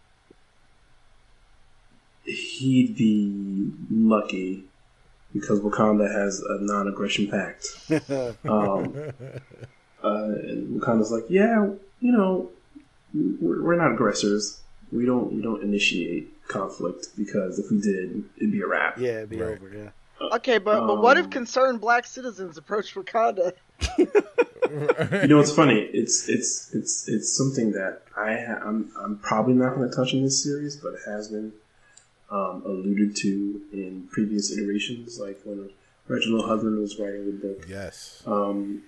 Speaker 4: he'd be lucky because Wakanda has a non-aggression pact. Um, uh, and Wakanda's like, yeah, you know, we're, we're not aggressors. We don't we don't initiate conflict because if we did, it'd be a wrap.
Speaker 3: Yeah, it'd be
Speaker 1: Right.
Speaker 3: over, yeah.
Speaker 2: Okay, but but what if
Speaker 4: Um,
Speaker 2: concerned black citizens approach Wakanda?
Speaker 4: You know what's funny? It's it's it's it's something that I ha- I'm I'm probably not going to touch in this series, but it has been um, alluded to in previous iterations, like when Reginald Hudlin was writing the book.
Speaker 1: Yes.
Speaker 4: Um,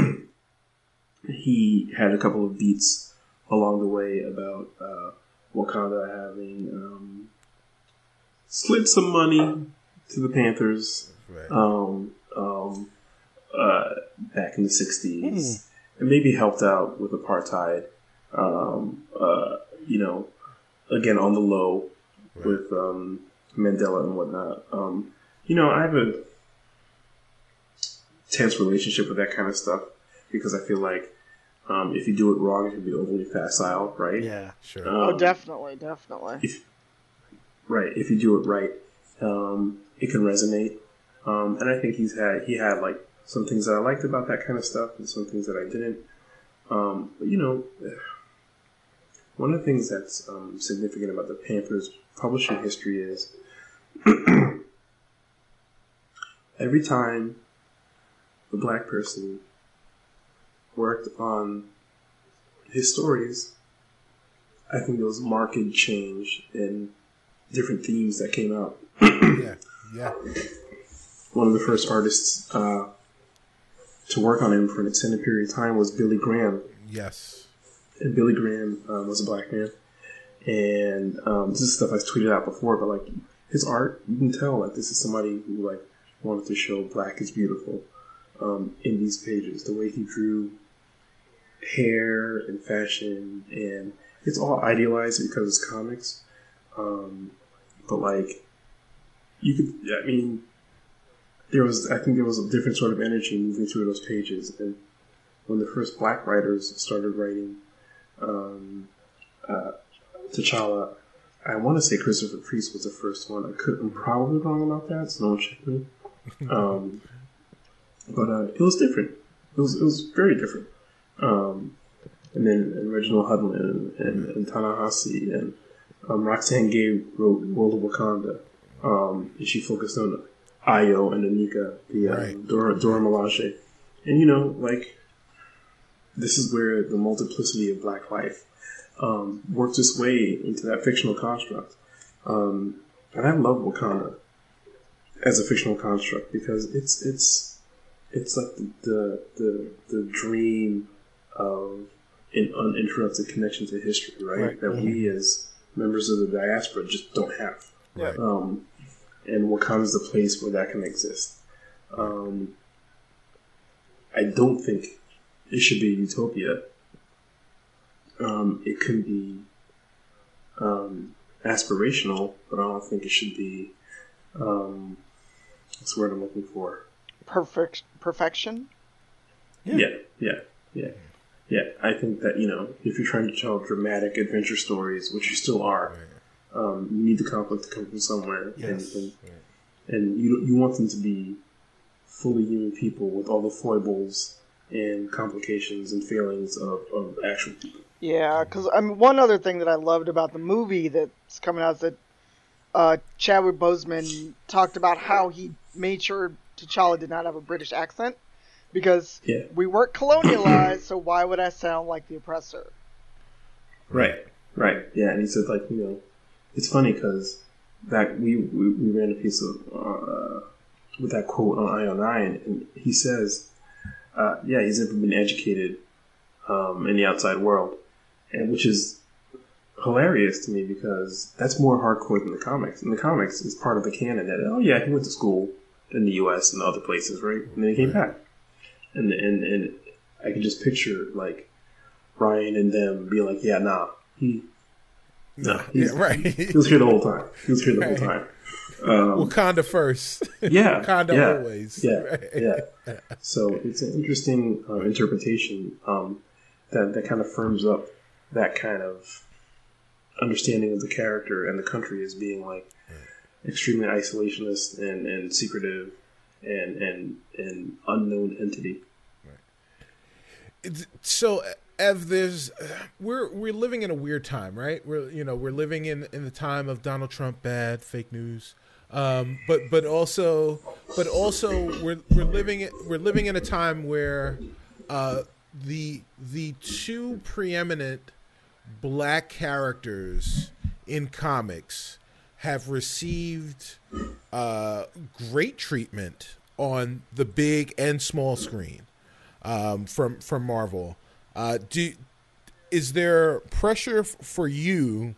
Speaker 4: he had a couple of beats along the way about uh, Wakanda having um, slid some money to the Panthers.
Speaker 1: Right.
Speaker 4: Um, um, uh, back in the sixties, and maybe helped out with apartheid. Um, uh, you know, again on the low
Speaker 1: Right.
Speaker 4: with um, Mandela and whatnot. Um, you know, I have a tense relationship with that kind of stuff because I feel like um, if you do it wrong, it can be overly facile, right?
Speaker 3: Yeah.
Speaker 1: Sure.
Speaker 4: Um,
Speaker 2: Oh, definitely, definitely.
Speaker 4: if right, if you do it right, um, it can resonate. Um, and I think he's had he had like some things that I liked about that kind of stuff, and some things that I didn't. Um, but you know, one of the things that's um, significant about the Panthers' publishing history is every time a black person worked on his stories, I think there was marked change in different themes that came out.
Speaker 1: yeah, yeah.
Speaker 4: One of the first artists uh, to work on him for an extended period of time was Billy Graham.
Speaker 1: Yes.
Speaker 4: And Billy Graham um, was a black man. And um, this is stuff I've tweeted out before, but like his art, you can tell like this is somebody who like wanted to show black is beautiful um, in these pages. The way he drew hair and fashion, and it's all idealized because it's comics. Um, but like you could, I mean, there was I think there was a different sort of energy moving through those pages. And when the first black writers started writing um, uh, T'Challa, I want to say Christopher Priest was the first one. I could, I'm probably wrong about that, so don't check me. Um, but uh, it was different. It was it was very different. Um, and then and Reginald Hudlin and, and, and Ta-Nehisi and um, Roxane Gay wrote World of Wakanda. Um, and she focused on Ayo and Anika, the um, right. Dora, Dora Milaje. And you know, like, this is where the multiplicity of black life um, works its way into that fictional construct. Um, and I love Wakanda as a fictional construct because it's it's it's like the the the, the dream of an uninterrupted connection to history, right? right. That mm-hmm. we as members of the diaspora just don't have.
Speaker 1: Right.
Speaker 4: Um, and Wakanda is the place where that can exist. Um, I don't think it should be a utopia. Um, it can be um, aspirational, but I don't think it should be. Um, what's the word I'm looking for?
Speaker 2: Perfect perfection.
Speaker 4: Yeah. yeah, yeah, yeah, yeah. I think that you know, if you're trying to tell dramatic adventure stories, which you still are, um, you need the conflict to come from somewhere,
Speaker 1: yes.
Speaker 4: and and, and you you want them to be fully human people with all the foibles and complications and failings of, of actual people.
Speaker 2: Yeah, because I mean, one other thing that I loved about the movie that's coming out is that uh, Chadwick Boseman talked about how he made sure T'Challa did not have a British accent because
Speaker 4: yeah.
Speaker 2: we weren't colonialized, so why would I sound like the oppressor?
Speaker 4: Right, right, yeah, and he said like you know, it's funny because that we, we we ran a piece of uh, with that quote on I O nine, and he says, uh, yeah, he's never been educated um, in the outside world, and which is hilarious to me because that's more hardcore than the comics. In the comics, it's part of the canon that oh yeah, he went to school in the U S and other places, right? And then he came back, and and and I can just picture like Ryan and them being like, yeah, nah, he, nah,
Speaker 1: yeah, right.
Speaker 4: he, he was here the whole time. He was here the
Speaker 1: right.
Speaker 4: whole time. Um,
Speaker 1: Wakanda first.
Speaker 4: Yeah.
Speaker 1: Wakanda
Speaker 4: yeah,
Speaker 1: always.
Speaker 4: Yeah.
Speaker 1: Right.
Speaker 4: Yeah. So it's an interesting uh, interpretation um, that, that kind of firms up that kind of understanding of the character and the country as being like extremely isolationist and, and secretive and, and, and unknown entity.
Speaker 1: Right. So, Ev, there's we're we're living in a weird time, right? We're you know we're living in, in the time of Donald Trump bad fake news, um, but but also but also we're we're living we're living in a time where uh, the the two preeminent black characters in comics have received uh, great treatment on the big and small screen um, from from Marvel. Uh, do is there pressure f- for you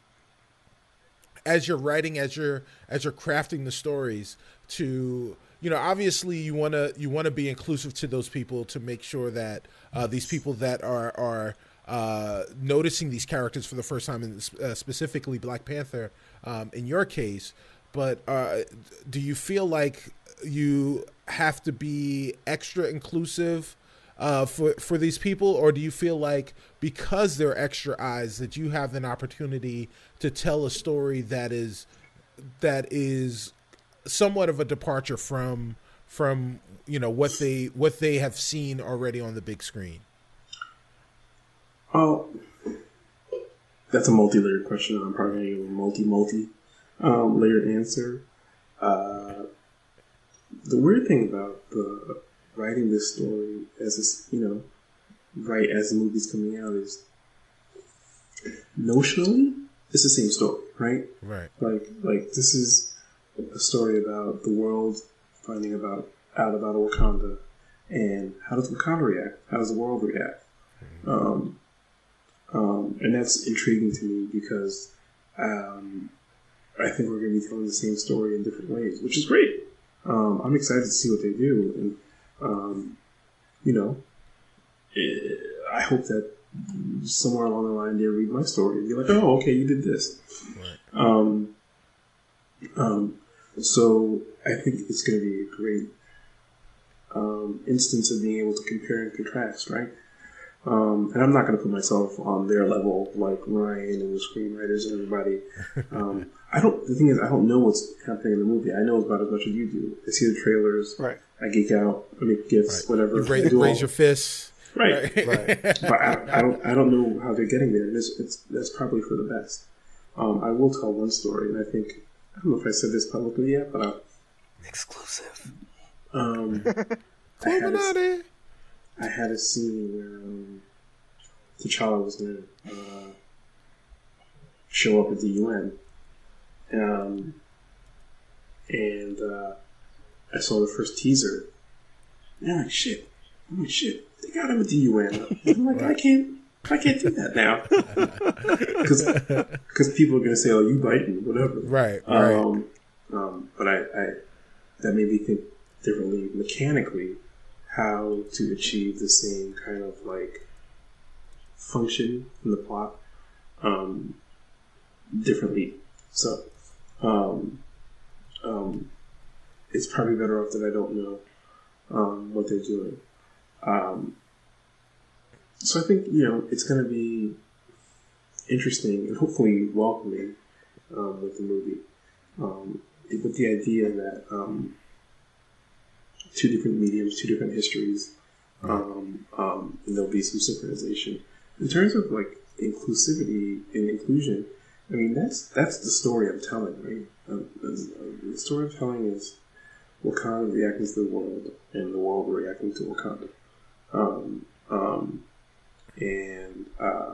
Speaker 1: as you're writing, as you're as you're crafting the stories to, you know, obviously you want to you want to be inclusive to those people to make sure that uh, these people that are are uh, noticing these characters for the first time, and uh, specifically Black Panther um, in your case, but uh, do you feel like you have to be extra inclusive Uh, for for these people, or do you feel like because they're extra eyes that you have an opportunity to tell a story that is that is somewhat of a departure from from you know what they what they have seen already on the big screen?
Speaker 4: Oh, that's a multi-layered question. I'm probably going to give a multi-multi um, layered answer. Uh, the weird thing about the writing this story as a, you know, right as the movie's coming out is notionally it's the same story, right?
Speaker 1: Right.
Speaker 4: Like like this is a story about the world finding about out about Wakanda, and how does Wakanda react? How does the world react? Mm-hmm. Um, um, and that's intriguing to me because um, I think we're going to be telling the same story in different ways, which is great. Um, I'm excited to see what they do, and um, you know, it, I hope that somewhere along the line they read my story and be like, "Oh, okay, you did this."
Speaker 1: Right.
Speaker 4: Um, um, so I think it's going to be a great um, instance of being able to compare and contrast, right? Um, and I'm not going to put myself on their level like Ryan and the screenwriters and everybody. Um, I don't. The thing is, I don't know what's happening in the movie. I know about as much as you do. I see the trailers.
Speaker 3: Right.
Speaker 4: I geek out. I make gifts.
Speaker 1: Right.
Speaker 4: Whatever.
Speaker 1: You raise,
Speaker 4: I do
Speaker 1: raise
Speaker 4: all-
Speaker 1: your fists.
Speaker 4: Right.
Speaker 3: Right.
Speaker 4: But I, I don't. I don't know how they're getting there. It's, it's that's probably for the best. Um, I will tell one story, and I think I don't know if I said this publicly yet, but I'll,
Speaker 3: Exclusive.
Speaker 4: um, I, had a,
Speaker 1: Illuminati.
Speaker 4: I had a scene where um, T'Challa was going to uh, show up at the U N, um, and uh, I saw the first teaser. And I'm like, shit! I'm like, shit! They got him at the U N. I'm like, I can't. I can't do that now because people are going to say, "Oh, you biting," whatever.
Speaker 1: Right, right.
Speaker 4: Um, um, but I, I that made me think differently mechanically how to achieve the same kind of like function in the plot um, differently. So um, um, it's probably better off that I don't know um, what they're doing. Um, So I think, you know, it's going to be interesting and hopefully welcoming um, with the movie. Um, with the idea that um, two different mediums, two different histories, um, um, and there'll be some synchronization. In terms of, like, inclusivity and inclusion, I mean, that's that's the story I'm telling, right? Um, the story I'm telling is Wakanda reacting to the world and the world reacting to Wakanda. Um, um, And uh,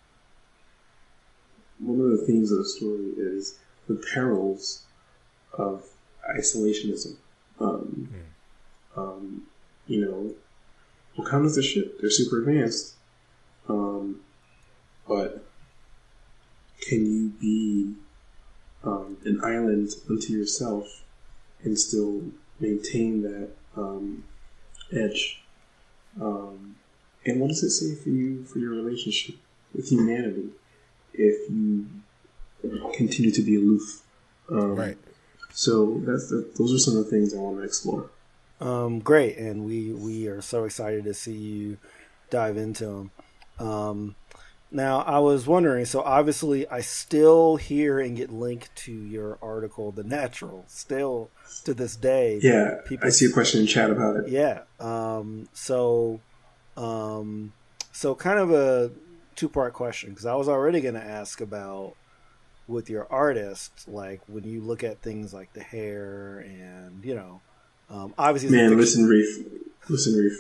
Speaker 4: one of the themes of the story is the perils of isolationism. Um, mm. um, you know, Wakanda's the shit. They're super advanced. Um, but can you be um, an island unto yourself and still maintain that um, edge? Um, And what does it say for you, for your relationship with humanity, if you continue to be aloof? Um, right. So that's the, those are some of the things I want to explore.
Speaker 3: Um, great, and we, we are so excited to see you dive into them. Um, now, I was wondering, so obviously I still hear and get linked to your article, The Natural, still to this day.
Speaker 4: Yeah, people, I see a question in chat about it.
Speaker 3: Yeah, um, so... Um, so kind of a two-part question, because I was already going to ask about with your artist, like when you look at things like the hair and, you know, um, obviously...
Speaker 4: Man, listen, Reef. Listen, Reef.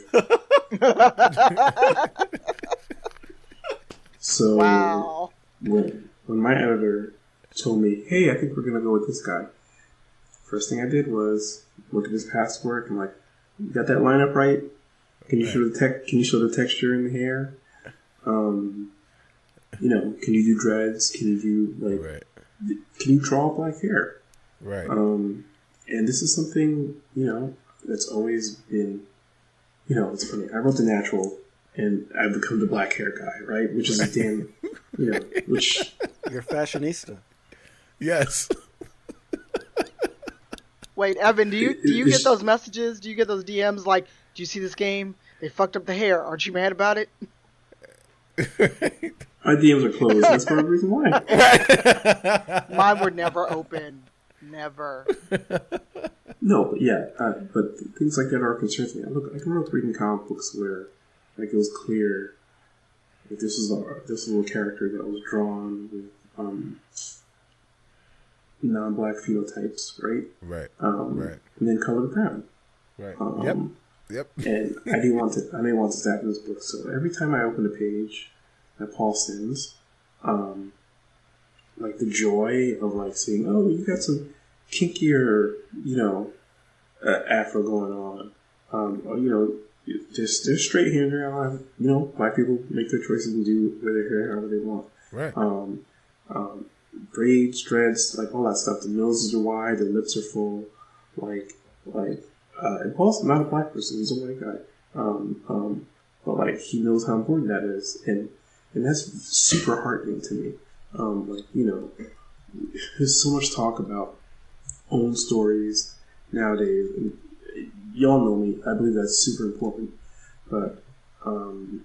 Speaker 4: So
Speaker 2: wow.
Speaker 4: when, when my editor told me, hey, I think we're going to go with this guy, first thing I did was look at his past work and like, you got that lineup right? Can you show the tech? Can you show the texture in the hair? Um, you know, can you do dreads? Can you do like?
Speaker 1: Right.
Speaker 4: Can you draw black hair?
Speaker 1: Right.
Speaker 4: Um, and this is something you know that's always been. You know, it's funny. I wrote The Natural, and I've become the black hair guy, right? Which is a damn, you know, which
Speaker 3: you're fashionista.
Speaker 1: Yes.
Speaker 2: Wait, Evan, do you do you get those messages? Do you get those D Ms like? Do you see this game? They fucked up the hair. Aren't you mad about it?
Speaker 4: My D Ms are closed. That's part of the reason why.
Speaker 2: Mine were never open. Never.
Speaker 4: No, but yeah, uh, but things like that are concerns me. I look, I grew up reading comic books where like it was clear that this was a this was a character that was drawn with um, non-black phenotypes, right?
Speaker 1: Right.
Speaker 4: Um,
Speaker 1: right.
Speaker 4: And then colored brown.
Speaker 1: Right.
Speaker 4: Um,
Speaker 1: yep. Yep.
Speaker 4: And I didn't want to. I didn't want to happen in this book. So every time I open a page that Paul sends, um, like the joy of like seeing, oh, you got some kinkier, you know, uh, Afro going on. Um, or, you know, just there's straight hair there. You know, black people make their choices and do with their hair however they want.
Speaker 1: Right.
Speaker 4: Um, um, braids, dreads, like all that stuff. The noses are wide, the lips are full, like like. Uh, and Paul's not a black person; he's a white guy. Um, um, but like he knows how important that is, and and that's super heartening to me. Um, like you know, there's so much talk about own stories nowadays. And y'all know me; I believe that's super important. But um,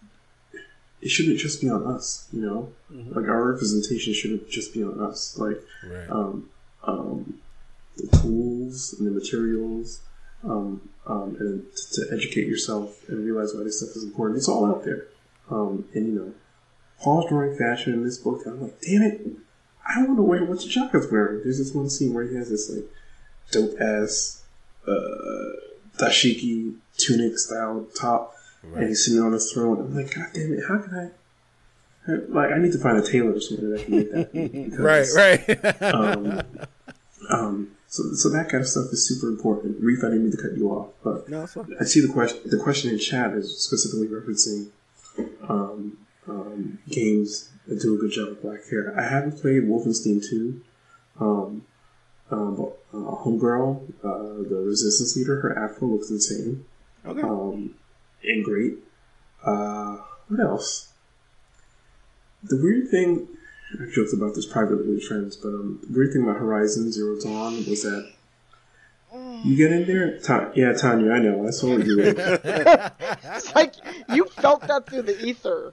Speaker 4: it shouldn't just be on us, you know. Mm-hmm. Like our representation shouldn't just be on us. Like
Speaker 1: right.
Speaker 4: um, um, the tools and the materials. Um, um, and to educate yourself and realize why this stuff is important. It's all out there. Um, and, you know, Paul's drawing fashion in this book. And I'm like, damn it, I want to wear what T'Chaka's wearing. There's this one scene where he has this, like, dope-ass uh, dashiki tunic-style top. Right. And he's sitting on his throne. I'm like, God damn it, how can I... How, like, I need to find a tailor or something that can make that. Because,
Speaker 1: right, right.
Speaker 4: um, um, So, so that kind of stuff is super important. Reef, I didn't mean to cut you off, but
Speaker 3: no,
Speaker 4: I see the question. The question in chat is specifically referencing um, um, games that do a good job of black hair. I haven't played Wolfenstein two. Um, um, but, uh, Homegirl, uh, the Resistance leader, her afro looks insane.
Speaker 3: Okay.
Speaker 4: Um, and great. Uh, what else? The weird thing. I've joked about this privately with friends, but um, the weird thing about Horizon Zero Dawn was that you get in there, Ta- yeah, Tanya, I know, I saw what you did.
Speaker 2: It's like you felt that through the ether.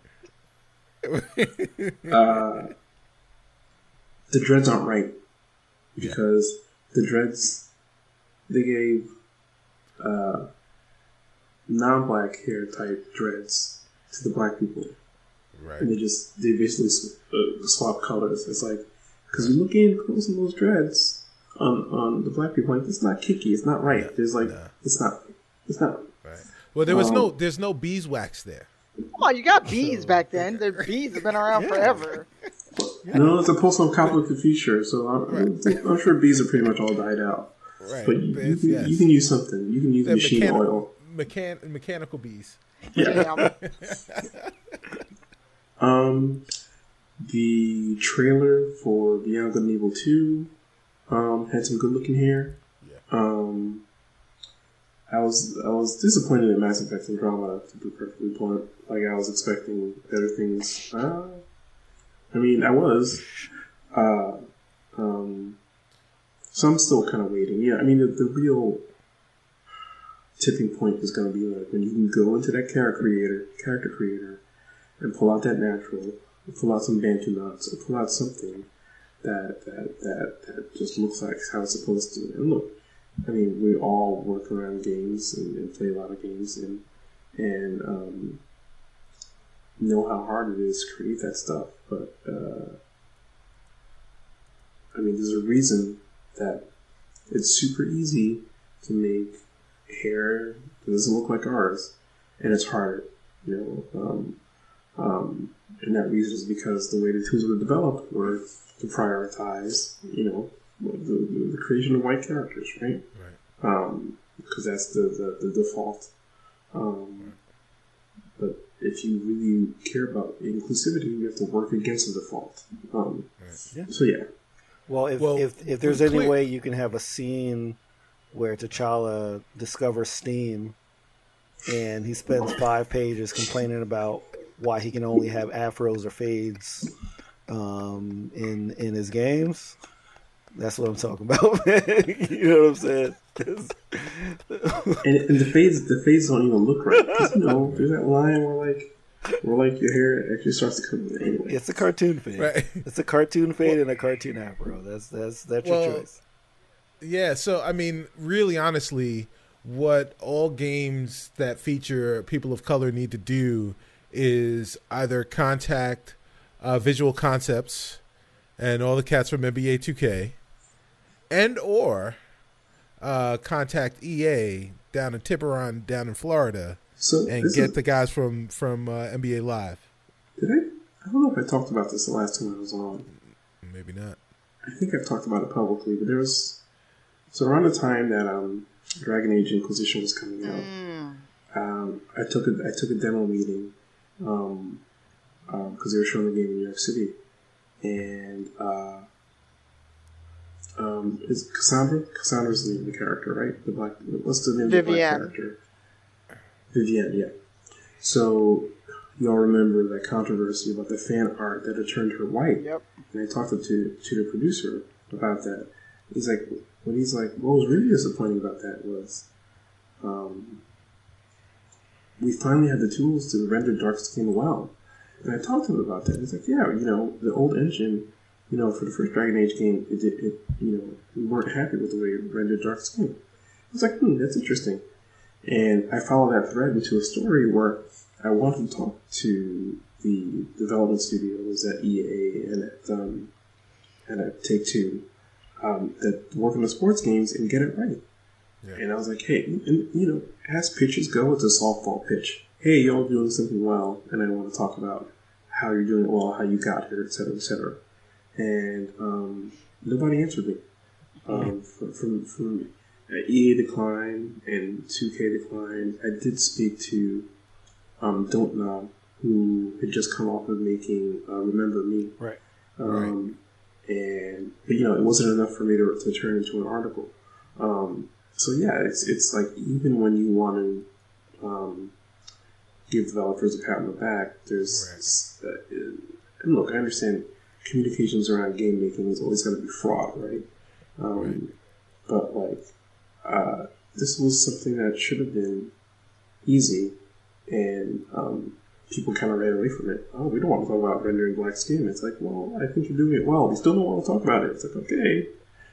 Speaker 4: Uh, the dreads aren't right because yeah. the dreads they gave uh, non-black hair type dreads to the black people.
Speaker 1: Right.
Speaker 4: And they just, they basically sw- uh, swap colors. It's like, because you look in close on those dreads on, on the black people, like, it's not kinky, it's not right. Yeah, There's like, no. it's not, it's not.
Speaker 1: Right. Well, there was um, no, there's no beeswax there.
Speaker 2: Come on, you got bees so, back then. The bees have been around yeah. forever.
Speaker 4: Yeah. No, it's a post-apocalyptic future, so I'm, right. I'm sure bees are pretty much all died out.
Speaker 1: Right.
Speaker 4: But you, you, can, yes. you can use something. You can use They're machine mechani- oil.
Speaker 1: Mechan- mechanical bees.
Speaker 4: Yeah. Um, the trailer for Beyond Good and Evil two um, had some good looking hair.
Speaker 1: Yeah.
Speaker 4: Um, I was I was disappointed in Mass Effect Andromeda, to be perfectly blunt. Like I was expecting better things. Uh, I mean, I was. Uh, um, so I'm still kind of waiting. Yeah, I mean, the, the real tipping point is going to be like when you can go into that character creator, character creator. And pull out that natural, or pull out some Bantu knots, or pull out something that that that that just looks like how it's supposed to. And look, I mean, we all work around games and, and play a lot of games, and and um, know how hard it is to create that stuff. But uh, I mean, there's a reason that it's super easy to make hair that doesn't look like ours, and it's harder, you know. Um, Um, and that reason is because the way the tools were developed were to prioritize, you know, the, the, the creation of white characters, right?
Speaker 1: Right.
Speaker 4: Um, because that's the, the, the default. Um, right. But if you really care about inclusivity, you have to work against the default. Um,
Speaker 1: right.
Speaker 3: yeah.
Speaker 4: So yeah.
Speaker 3: Well, if well, if, if there's any way you can have a scene where T'Challa discovers Steam, and he spends five pages complaining about why he can only have afros or fades um, in in his games. That's what I'm talking about. You know what I'm saying?
Speaker 4: and, and the fades, the fades don't even look right. Cause, you know, there's that line where like, where like your hair actually starts to come in anyway.
Speaker 3: It's a cartoon fade. Right. It's a cartoon fade well, and a cartoon afro. That's that's that's your
Speaker 1: well,
Speaker 3: choice.
Speaker 1: Yeah. So I mean, really, honestly, what all games that feature people of color need to do is either contact uh, Visual Concepts and all the cats from N B A two K, and or uh, contact E A down in Tiburon, down in Florida,
Speaker 4: So
Speaker 1: and
Speaker 4: this
Speaker 1: get
Speaker 4: is-
Speaker 1: the guys from from uh, N B A Live.
Speaker 4: Did I? I don't know if I talked about this the last time I was on.
Speaker 1: Maybe not.
Speaker 4: I think I've talked about it publicly, but there was so around the time that um, Dragon Age Inquisition was coming out,
Speaker 2: Mm.
Speaker 4: um, I took a I took a demo meeting um, um, because they were showing the game in New York City, and uh, um, is Cassandra? Cassandra's the name of the character, right? The black. What's the name of the black
Speaker 2: Vivienne.
Speaker 4: character? Vivienne, yeah. So y'all remember that controversy about the fan art that had turned her white.
Speaker 2: Yep.
Speaker 4: And I talked to, to the producer about that. He's like, what he's like, what was really disappointing about that was um, we finally had the tools to render dark skin well. And I talked to him about that. He's like, yeah, you know, the old engine, you know, for the first Dragon Age game, it, it, it you know, we weren't happy with the way it rendered dark skin. I was like, hmm, that's interesting. And I followed that thread into a story where I wanted to talk to the development studios at E A and at um, and at Take-Two um, that work on the sports games and get it right.
Speaker 1: Yeah.
Speaker 4: And I was like, hey, and, you know, as pitches go, it's a softball pitch. Hey, y'all doing something well, and I want to talk about how you're doing it well, how you got here, et cetera, et cetera. And um, nobody answered me. Um, from, from, from E A declined and two K declined. I did speak to um, Don't Know, who had just come off of making uh, Remember Me.
Speaker 3: Right.
Speaker 4: Um, and but you know, it wasn't enough for me to, to turn into an article. Um, so yeah, it's it's like even when you want to um, give developers a pat on the back, there's right. uh, and look, I understand communications around game making is always going to be fraught, right? Um, right. But like, uh, this was something that should have been easy, and um, people kind of ran away from it. Oh, we don't want to talk about rendering black skin. It's like, well, I think you're doing it well. We still don't want to talk about it. It's like, okay.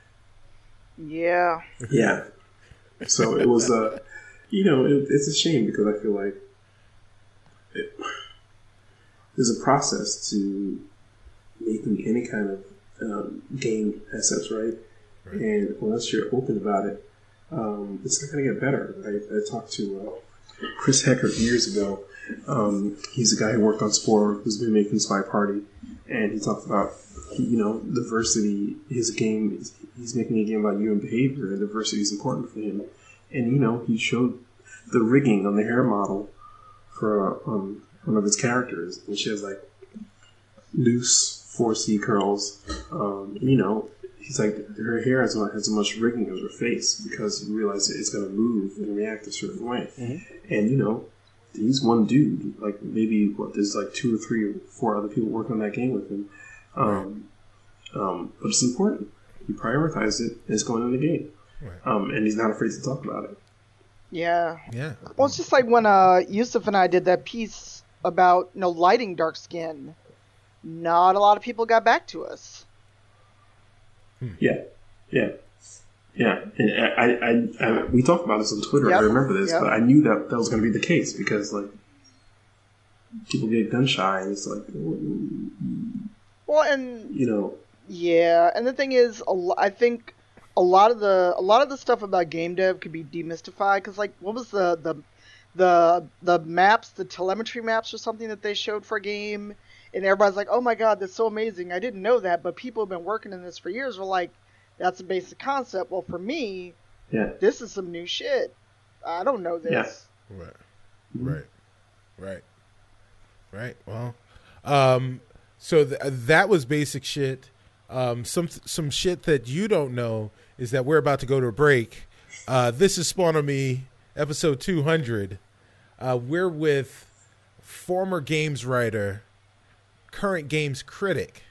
Speaker 2: Yeah.
Speaker 4: Yeah. So it was, uh, you know, it, it's a shame because I feel like it, there's a process to making any kind of um, game assets, right? right? And unless you're open about it, um, it's not going to get better. I, I talked to uh, Chris Heckert years ago. Um, he's a guy who worked on Spore, who's been making Spy Party, and he talked about, you know, diversity. His game, he's making a game about human behavior, and diversity is important for him. And you know, he showed the rigging on the hair model for um, one of his characters, and she has like loose four C curls. Um, and, you know, he's like, her hair has, has as much rigging as her face because you realize that it's going to move and react a certain way. Mm-hmm. And you know, he's one dude. Like maybe what there's like two or three or four other people working on that game with him. Um, right. um, but it's important. He prioritized it, and it's going in the game. Right. Um, and he's not afraid to talk about it.
Speaker 2: Yeah.
Speaker 1: Yeah.
Speaker 2: Well, it's just like when uh, Yusuf and I did that piece about, you know, lighting dark skin. Not a lot of people got back to us.
Speaker 4: Yeah. Yeah. Yeah. And I, I, I, we talked about this on Twitter.
Speaker 2: Yep.
Speaker 4: I remember this,
Speaker 2: yep.
Speaker 4: but I knew that that was going to be the case because, like, people get gun shy, and it's like,
Speaker 2: well, and
Speaker 4: you know,
Speaker 2: yeah. And the thing is, a lo- I think a lot of the a lot of the stuff about game dev could be demystified because, like, what was the the the the maps, the telemetry maps, or something that they showed for a game, and everybody's like, "Oh my god, that's so amazing! I didn't know that." But people have been working in this for years. Were like, "That's a basic concept." Well, for me,
Speaker 4: yeah,
Speaker 2: this is some new shit. I don't know this.
Speaker 4: Yeah.
Speaker 1: Right. Right. Right. Right. Well, um, so th- that was basic shit. Um, some some shit that you don't know is that we're about to go to a break. Uh, this is Spawn on Me, episode two hundred. Uh, we're with former games writer, current games critic,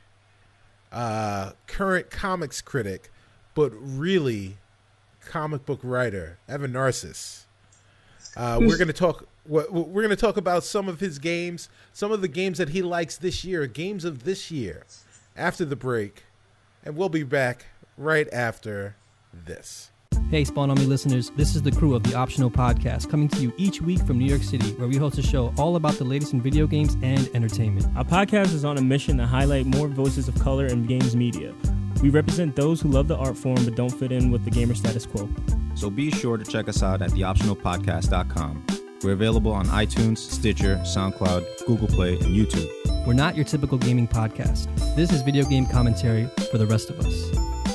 Speaker 1: uh, current comics critic, but really comic book writer, Evan Narcisse. Uh, we're going to talk. We're going to talk about some of his games, some of the games that he likes this year, games of this year, after the break, and we'll be back right after this.
Speaker 5: Hey, Spawn On Me listeners, this is the crew of the Optional Podcast coming to you each week from New York City, where we host a show all about the latest in video games and entertainment.
Speaker 6: Our podcast is on a mission to highlight more voices of color in games media.
Speaker 5: We represent those who love the art form but don't fit in with the gamer status quo.
Speaker 6: So be sure to check us out at the optional podcast dot com. We're available on iTunes, Stitcher, SoundCloud, Google Play, and YouTube.
Speaker 5: We're not your typical gaming podcast. This is video game commentary for the rest of us.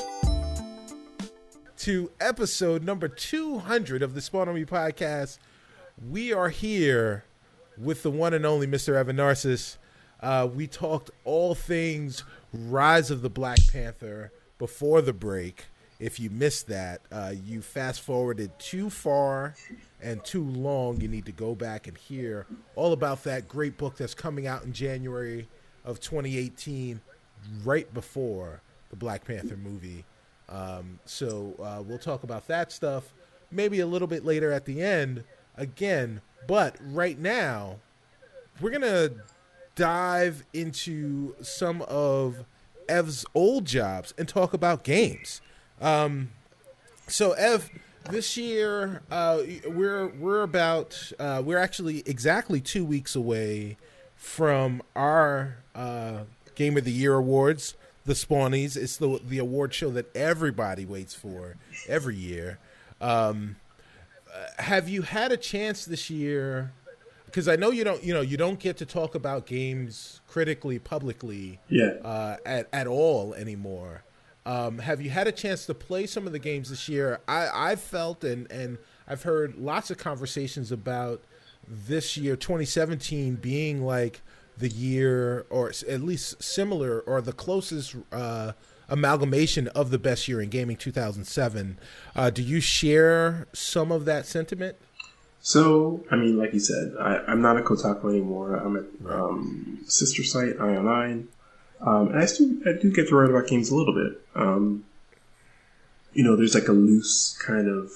Speaker 1: To episode number two hundred of the Spawn on Me podcast. We are here with the one and only Mister Evan Narcisse. Uh, we talked all things Rise of the Black Panther before the break. If you missed that, uh, you fast forwarded too far and too long. You need to go back and hear all about that great book that's coming out in January of twenty eighteen, right before the Black Panther movie. Um, so uh, we'll talk about that stuff maybe a little bit later at the end again. But right now, we're going to dive into some of Ev's old jobs and talk about games. Um, so Ev, this year, uh, we're, we're about, uh, we're actually exactly two weeks away from our, uh, Game of the Year awards, the Spawnies. It's the, the award show that everybody waits for every year. Um, uh, have you had a chance this year? Because I know you don't, you know, you don't get to talk about games critically, publicly,
Speaker 4: Yeah.
Speaker 1: uh, at, at all anymore. Um, have you had a chance to play some of the games this year? I, I've felt and, and I've heard lots of conversations about this year, twenty seventeen, being like the year, or at least similar, or the closest uh, amalgamation of the best year in gaming, two thousand seven. Uh, do you share some of that sentiment?
Speaker 4: So, I mean, like you said, I, I'm not at Kotaku anymore. I'm at um, sister site, I O nine. Um, and I still I do get to write about games a little bit. Um, you know, there's like a loose kind of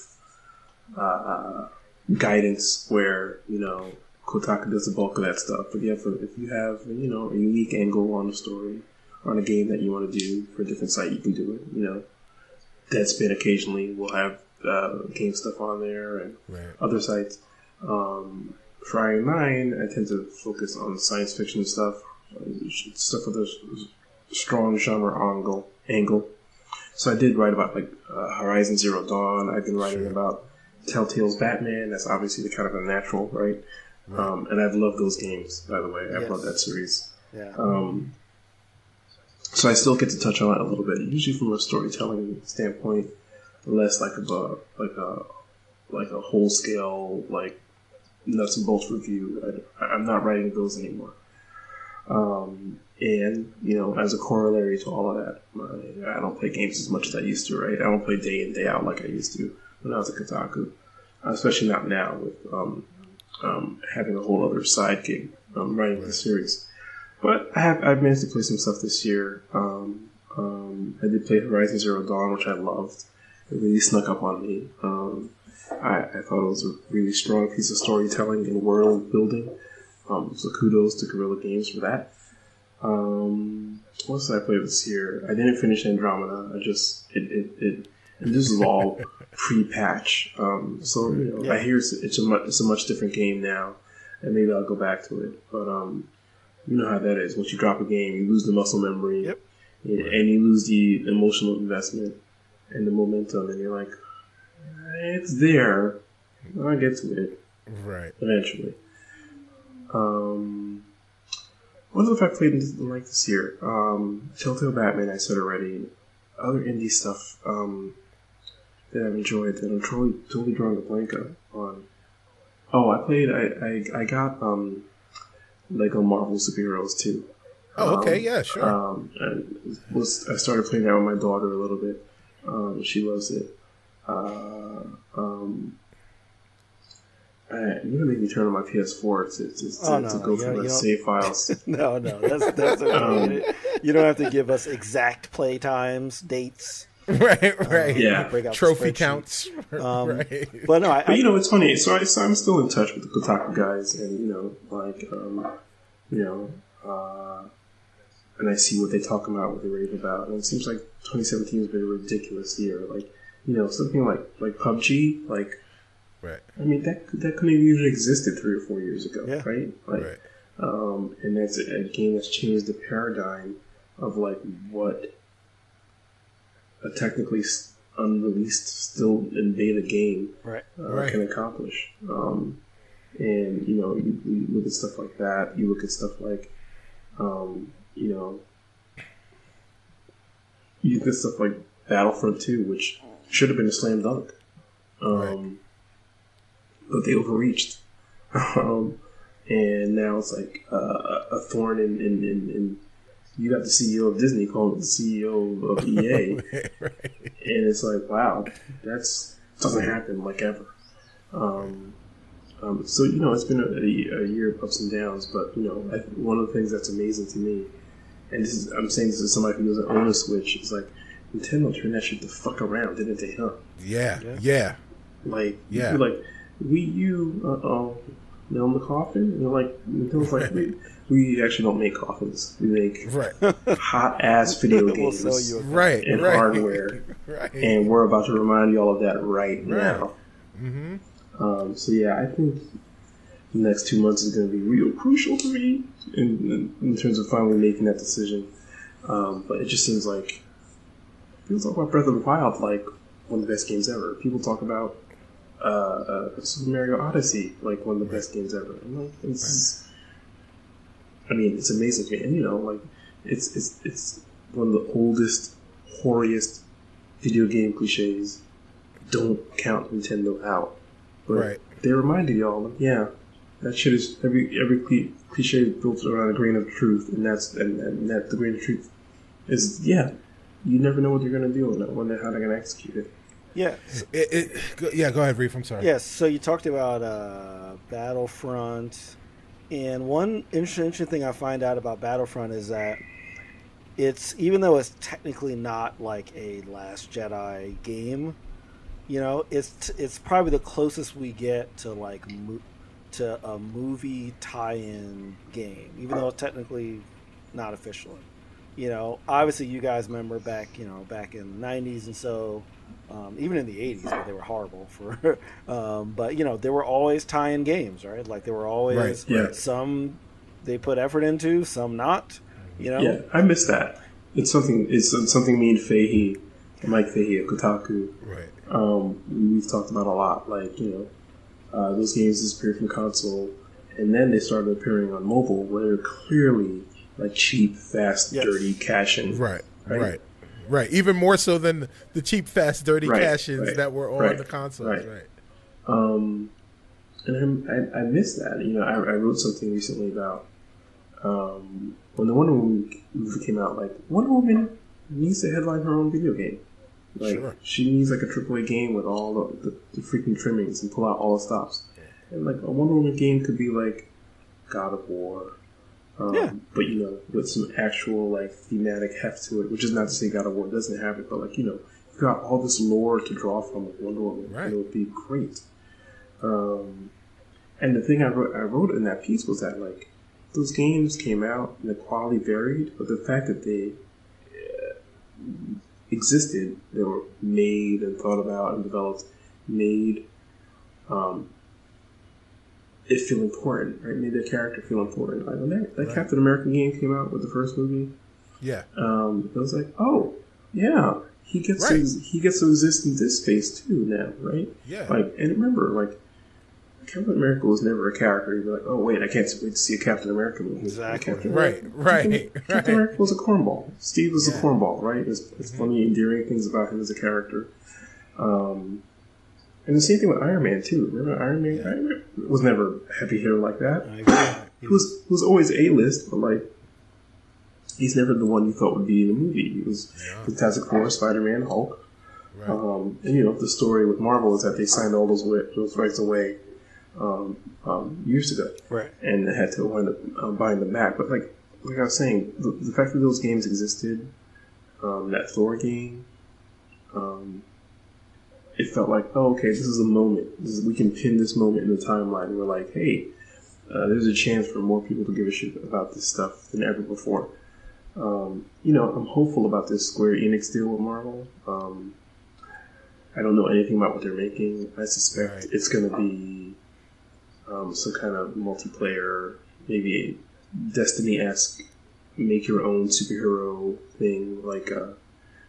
Speaker 4: uh, guidance where, you know, Kotaku does the bulk of that stuff. But yeah, for, if you have, you know, a unique angle on a story, on a game that you want to do for a different site, you can do it. You know, Deadspin occasionally will have uh, game stuff on there, and
Speaker 1: Right.
Speaker 4: other sites. Um, for I O nine, I tend to focus on science fiction stuff. Stuff with a strong genre angle. angle. So I did write about like uh, Horizon Zero Dawn. I've been writing
Speaker 1: Sure.
Speaker 4: about Telltale's Batman. That's obviously the kind of a natural, right?
Speaker 1: Right.
Speaker 4: Um, and I've loved those games, by the way. I've
Speaker 3: Yes.
Speaker 4: loved that series.
Speaker 3: Yeah.
Speaker 4: Um, so I still get to touch on it a little bit, usually from a storytelling standpoint, less like a like a like a whole scale like nuts and bolts review. I, I'm not writing those anymore. Um, and, you know, as a corollary to all of that, my, I don't play games as much as I used to, right? I don't play day in, day out like I used to when I was at Kotaku, especially not now with um, um, having a whole other side gig, um, writing the series. But I have, I've managed to play some stuff this year. Um, um, I did play Horizon Zero Dawn, which I loved. It really snuck up on me. Um, I, I thought it was a really strong piece of storytelling and world building. Um, so kudos to Guerrilla Games for that. Um, what else did I play this year? I didn't finish Andromeda. I just it it, it and this is all pre-patch. Um, so you know,
Speaker 3: Yeah.
Speaker 4: I hear it's, it's a much it's a much different game now, and maybe I'll go back to it. But um, you know how that is. Once you drop a game, you lose the muscle memory,
Speaker 3: Yep.
Speaker 4: and you lose the emotional investment and the momentum, and you're like, it's there. I'll get to it
Speaker 1: Right.
Speaker 4: eventually. Um, what else have I played in like this year? Um, Telltale Batman, I said already. Other indie stuff um, that I've enjoyed that I'm totally, totally drawing a blank on. Oh, I played. I I, I got um, Lego Marvel Superheroes too.
Speaker 1: Oh, okay.
Speaker 4: Um,
Speaker 1: Yeah, sure.
Speaker 4: Um, and was I started playing that with my daughter a little bit. Um, she loves it. Uh, um, I, you're gonna make me turn on my P S four to, to, to,
Speaker 3: Oh, no,
Speaker 4: to
Speaker 3: no,
Speaker 4: go
Speaker 3: you
Speaker 4: through
Speaker 3: don't-
Speaker 4: my
Speaker 3: you don't-
Speaker 4: save files.
Speaker 3: No, no, that's that's okay. You don't have to give us exact play times, dates.
Speaker 1: right, right.
Speaker 4: Yeah.
Speaker 3: break out the
Speaker 1: Trophy
Speaker 3: spreadsheet.
Speaker 1: counts.
Speaker 3: Um,
Speaker 1: right.
Speaker 3: But no, I,
Speaker 4: But you know, it's funny. So, I, so I'm still in touch with the Kotaku guys, and you know, like, um, you know, uh, and I see what they talk about, what they rave about, and it seems like twenty seventeen has been a ridiculous year. Like, you know, something like like P U B G, like,
Speaker 1: Right.
Speaker 4: I mean, that that couldn't have even existed three or four years ago,
Speaker 3: Yeah.
Speaker 4: right? Like,
Speaker 1: Right.
Speaker 4: um, and that's a, a game that's changed the paradigm of like what a technically unreleased, still in beta game
Speaker 3: Right.
Speaker 4: uh,
Speaker 1: Right.
Speaker 4: can accomplish. Um, and you know, you, you look at stuff like that. You look at stuff like, um, you know, you look at stuff like Battlefront two, which should have been a slam dunk, um,
Speaker 1: Right.
Speaker 4: but they overreached. um, and now it's like uh, a thorn in, in, in, in. You got the C E O of Disney calling it the C E O of E A,
Speaker 1: right.
Speaker 4: and it's like, wow, that's doesn't happen like ever. Um, um, so you know, it's been a, a, a year of ups and downs, but you know, I, one of the things that's amazing to me, and this is I'm saying this as somebody who doesn't own a Switch, is like Nintendo turned that shit the fuck around, didn't they? Huh?
Speaker 1: Yeah,
Speaker 3: Yeah.
Speaker 1: yeah,
Speaker 4: Like,
Speaker 1: Yeah.
Speaker 4: you're like Wii U, uh oh, nail in the coffin. And you're like, Nintendo's like, we, we actually don't make coffins. We make
Speaker 1: right,
Speaker 4: hot ass video
Speaker 3: We'll
Speaker 4: games
Speaker 3: sell you a
Speaker 1: right,
Speaker 4: and
Speaker 1: right,
Speaker 4: hardware.
Speaker 1: right.
Speaker 4: And we're about to remind you all of that right, now.
Speaker 1: Mm-hmm.
Speaker 4: Um, so yeah, I think the next two months is going to be real crucial for me in, in, in terms of finally making that decision. Um, but it just seems like people talk about Breath of the Wild like one of the best games ever. People talk about uh, uh, Super Mario Odyssey like one of the best games ever. I'm like, it's, I mean, it's amazing to me, and you know, like it's it's it's one of the oldest, hoariest video game cliches. Don't count Nintendo out. But
Speaker 1: Right.
Speaker 4: they reminded y'all, like, yeah, that shit is every every cli- cliche is built around a grain of truth, and that's and, and that the grain of truth is yeah, you never know what they're gonna do, and I wonder how they're gonna execute it.
Speaker 3: Yeah.
Speaker 1: It, it, go- yeah, go ahead, Reef. I'm sorry.
Speaker 3: Yes, so you talked about uh, Battlefront, and one interesting, interesting thing I find out about Battlefront is that it's, even though it's technically not like a Last Jedi game, you know, it's it's probably the closest we get to like mo- to a movie tie-in game, even though it's technically not officially. You know, obviously you guys remember back, you know, back in the nineties and so. Um, even in the eighties, but they were horrible for. um, but you know, there were always tie-in games, right? Like there were always
Speaker 1: Right,
Speaker 4: yeah.
Speaker 3: some they put effort into, some not. You know,
Speaker 4: Yeah, I miss that. It's something. It's something me and Fahey, Mike Fahey of Kotaku,
Speaker 1: Right.
Speaker 4: um, we've talked about a lot. Like, you know, uh, those games disappeared from console, and then they started appearing on mobile, where they're clearly like cheap, fast,
Speaker 3: Yes.
Speaker 4: dirty cash-in.
Speaker 1: Right.
Speaker 4: Right.
Speaker 1: Right. Right. Even more so than the cheap, fast, dirty
Speaker 4: Right,
Speaker 1: cash-ins
Speaker 4: right,
Speaker 1: that were on
Speaker 4: right,
Speaker 1: the consoles.
Speaker 4: right.
Speaker 1: Right.
Speaker 4: Um, and I'm, I, I miss that. You know, I, I wrote something recently about um, when the Wonder Woman movie came out. Like, Wonder Woman needs to headline her own video game. Like,
Speaker 1: Sure.
Speaker 4: she needs like a triple A game with all the, the, the freaking trimmings and pull out all the stops. And like a Wonder Woman game could be like God of War. Um,
Speaker 3: Yeah.
Speaker 4: But, you know, with some actual, like, thematic heft to it, which is not to say God of War doesn't have it, but, like, you know, you've got all this lore to draw from with Wonder Woman,
Speaker 1: Right.
Speaker 4: and it would be great. Um, and the thing I wrote, I wrote in that piece was that, like, those games came out and the quality varied, but the fact that they uh, existed, they were made and thought about and developed, made um, it feel important, right? Made the character feel important. Like when that, that
Speaker 1: Right.
Speaker 4: Captain America game came out with the first movie,
Speaker 1: Yeah.
Speaker 4: um, it was like, oh, yeah, he gets
Speaker 1: Right.
Speaker 4: to he gets to exist in this space too now, right?
Speaker 1: Yeah.
Speaker 4: Like, and remember, like, Captain America was never a character. You'd be like, oh wait, I can't wait to see a Captain America movie.
Speaker 3: Exactly.
Speaker 4: Captain
Speaker 1: Right,
Speaker 4: America-
Speaker 1: right,
Speaker 4: Captain, Captain
Speaker 1: right.
Speaker 4: America was a cornball. Steve was
Speaker 1: Yeah.
Speaker 4: a cornball, right? It's, it's
Speaker 1: Mhm.
Speaker 4: funny, endearing things about him as a character. Um, and the same thing with Iron Man too. Remember Iron Man?
Speaker 1: Yeah.
Speaker 4: Iron Man was never a heavy hitter like that.
Speaker 3: I agree.
Speaker 4: He was he was always A list, but like he's never the one you thought would be in the movie. He was
Speaker 1: Yeah.
Speaker 4: Fantastic Four, Spider Man, Hulk.
Speaker 1: Right.
Speaker 4: Um, and you know the story with Marvel is that they signed all those wi- those rights away um, um, years ago,
Speaker 3: Right.
Speaker 4: and they had to wind up um, buying them back. But like like I was saying, the, the fact that those games existed, um, that Thor game, um, it felt like, oh, okay, this is a moment. This is, we can pin this moment in the timeline. We're like, hey, uh, there's a chance for more people to give a shit about this stuff than ever before. Um, you know, I'm hopeful about this Square Enix deal with Marvel. Um, I don't know anything about what they're making. I suspect
Speaker 1: Right.
Speaker 4: it's going to be um, some kind of multiplayer, maybe Destiny-esque, make your own superhero thing, like uh,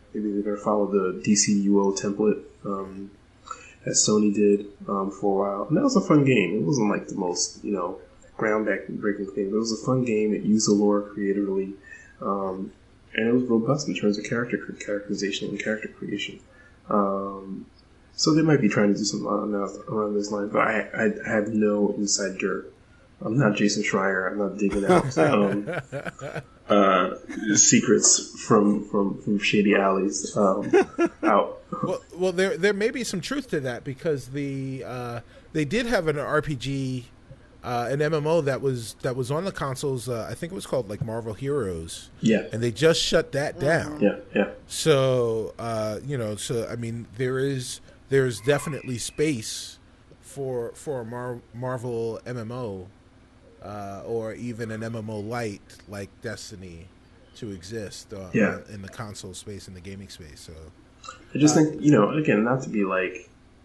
Speaker 4: maybe they're going to follow the D C U O template um, that Sony did um, for a while. And that was a fun game. It wasn't like the most, you know, groundbreaking thing, but it was a fun game. It used the lore creatively. Um, and it was robust in terms of character characterization and character creation. Um, so they might be trying to do something around this line, but I, I, I have no inside dirt. I'm not Jason Schreier. I'm not digging out um, uh, secrets from, from, from shady alleys um, out.
Speaker 1: Well, well, there there may be some truth to that because the uh, they did have an R P G, uh, an M M O that was that was on the consoles. Uh, I think it was called like Marvel Heroes.
Speaker 4: Yeah,
Speaker 1: and they just shut that down.
Speaker 4: Yeah, yeah.
Speaker 1: So uh, you know, so I mean, there is there is definitely space for for a Mar- Marvel M M O. Uh, or even an M M O light like Destiny to exist uh,
Speaker 4: yeah.
Speaker 1: in the console space, in the gaming space. So
Speaker 4: I just
Speaker 1: uh,
Speaker 4: think, you know, again, not to be like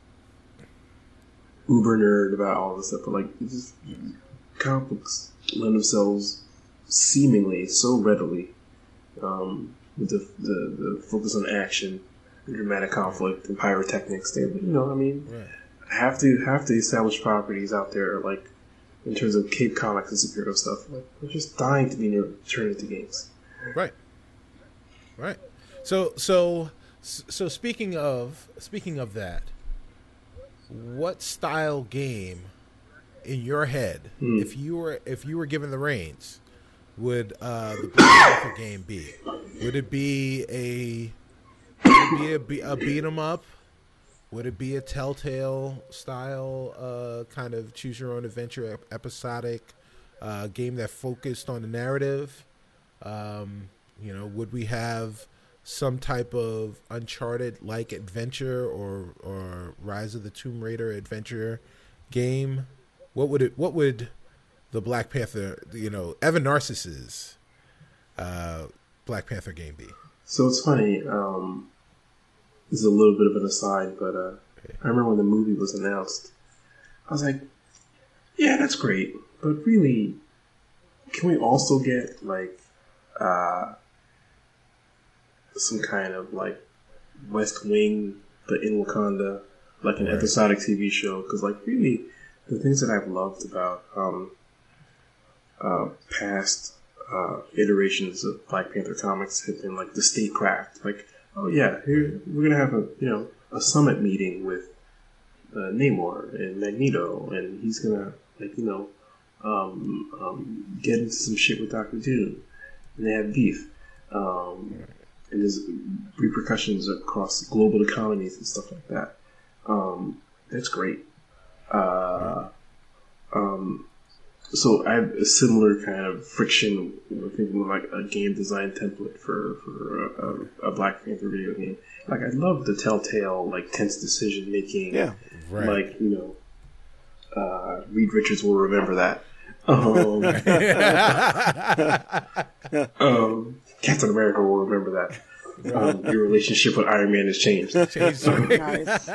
Speaker 4: uber nerd about all this stuff, but like just comic books lend themselves seemingly so readily um, with the, the the focus on action, dramatic conflict, and pyrotechnics. They, you know, I mean,
Speaker 1: right.
Speaker 4: half the half the established properties out there are like. In terms of Cape Comics and superhero stuff, like we're just dying to be near turned into games.
Speaker 1: Right, right. So, so, so speaking of speaking of that, what style game in your head,
Speaker 4: mm.
Speaker 1: if you were if you were given the reins, would uh, the Black Panther game be? Would it be a would it be a, a beat 'em up? Would it be a Telltale style uh, kind of choose your own adventure episodic uh, game that focused on the narrative? Um, you know, would we have some type of Uncharted like adventure or or Rise of the Tomb Raider adventure game? What would it? What would the Black Panther? You know, Evan Narciss's uh, Black Panther game be?
Speaker 4: So it's funny. Um, This is a little bit of an aside, but uh, I remember when the movie was announced, I was like, yeah, that's great, but really, can we also get, like, uh, some kind of, like, West Wing, but in Wakanda, like an right. episodic T V show? Because, like, really, the things that I've loved about um, uh, past uh, iterations of Black Panther comics have been, like, the statecraft, like, oh yeah, here we're gonna have a you know a summit meeting with uh, Namor and Magneto, and he's gonna like you know um, um, get into some shit with Doctor Doom, and they have beef, um, and there's repercussions across global economies and stuff like that. Um, that's great. Uh, um, So I have a similar kind of friction, you know, thinking of like a game design template for, for a, a Black Panther video game. Like I love the Telltale, like tense decision making.
Speaker 3: Yeah,
Speaker 1: right.
Speaker 4: Like you know, uh, Reed Richards will remember that. Um, um, Captain America will remember that. Um, your relationship with Iron Man has changed.
Speaker 1: Changed.
Speaker 2: Nice.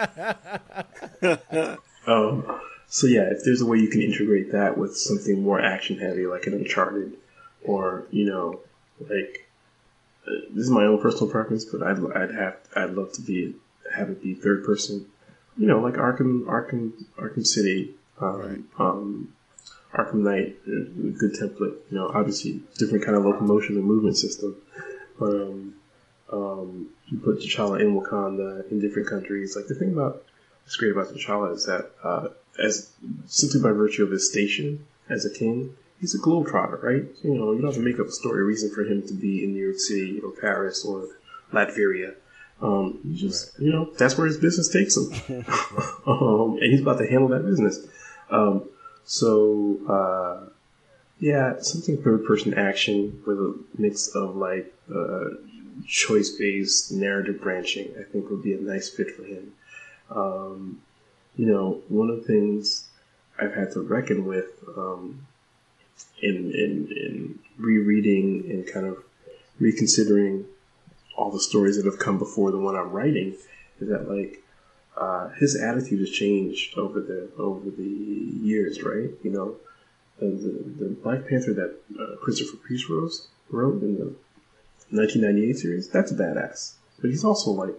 Speaker 4: um, So yeah, if there's a way you can integrate that with something more action heavy, like an Uncharted, or you know, like uh, this is my own personal preference, but I'd I'd have I'd love to be have it be third person, you know, like Arkham Arkham Arkham City, um,
Speaker 1: right.
Speaker 4: um, Arkham Knight, a good template. You know, obviously different kind of locomotion and movement system, but um, um, you put T'Challa in Wakanda in different countries. Like the thing about what's great about T'Challa is that. Uh, As simply by virtue of his station as a king, he's a globetrotter, right? You know, you don't have to make up a story reason for him to be in New York City or Paris or Latveria. Um, he just, right. you know, that's where his business takes him, um, and he's about to handle that business. Um, so, uh, yeah, something third-person action with a mix of like uh, choice-based narrative branching, I think would be a nice fit for him. Um, You know, one of the things I've had to reckon with um, in, in in rereading and kind of reconsidering all the stories that have come before the one I'm writing is that like uh, his attitude has changed over the over the years, right? You know, the the, the Black Panther that uh, Christopher Priest wrote wrote in the nineteen ninety-eight series, that's a badass. but he's also like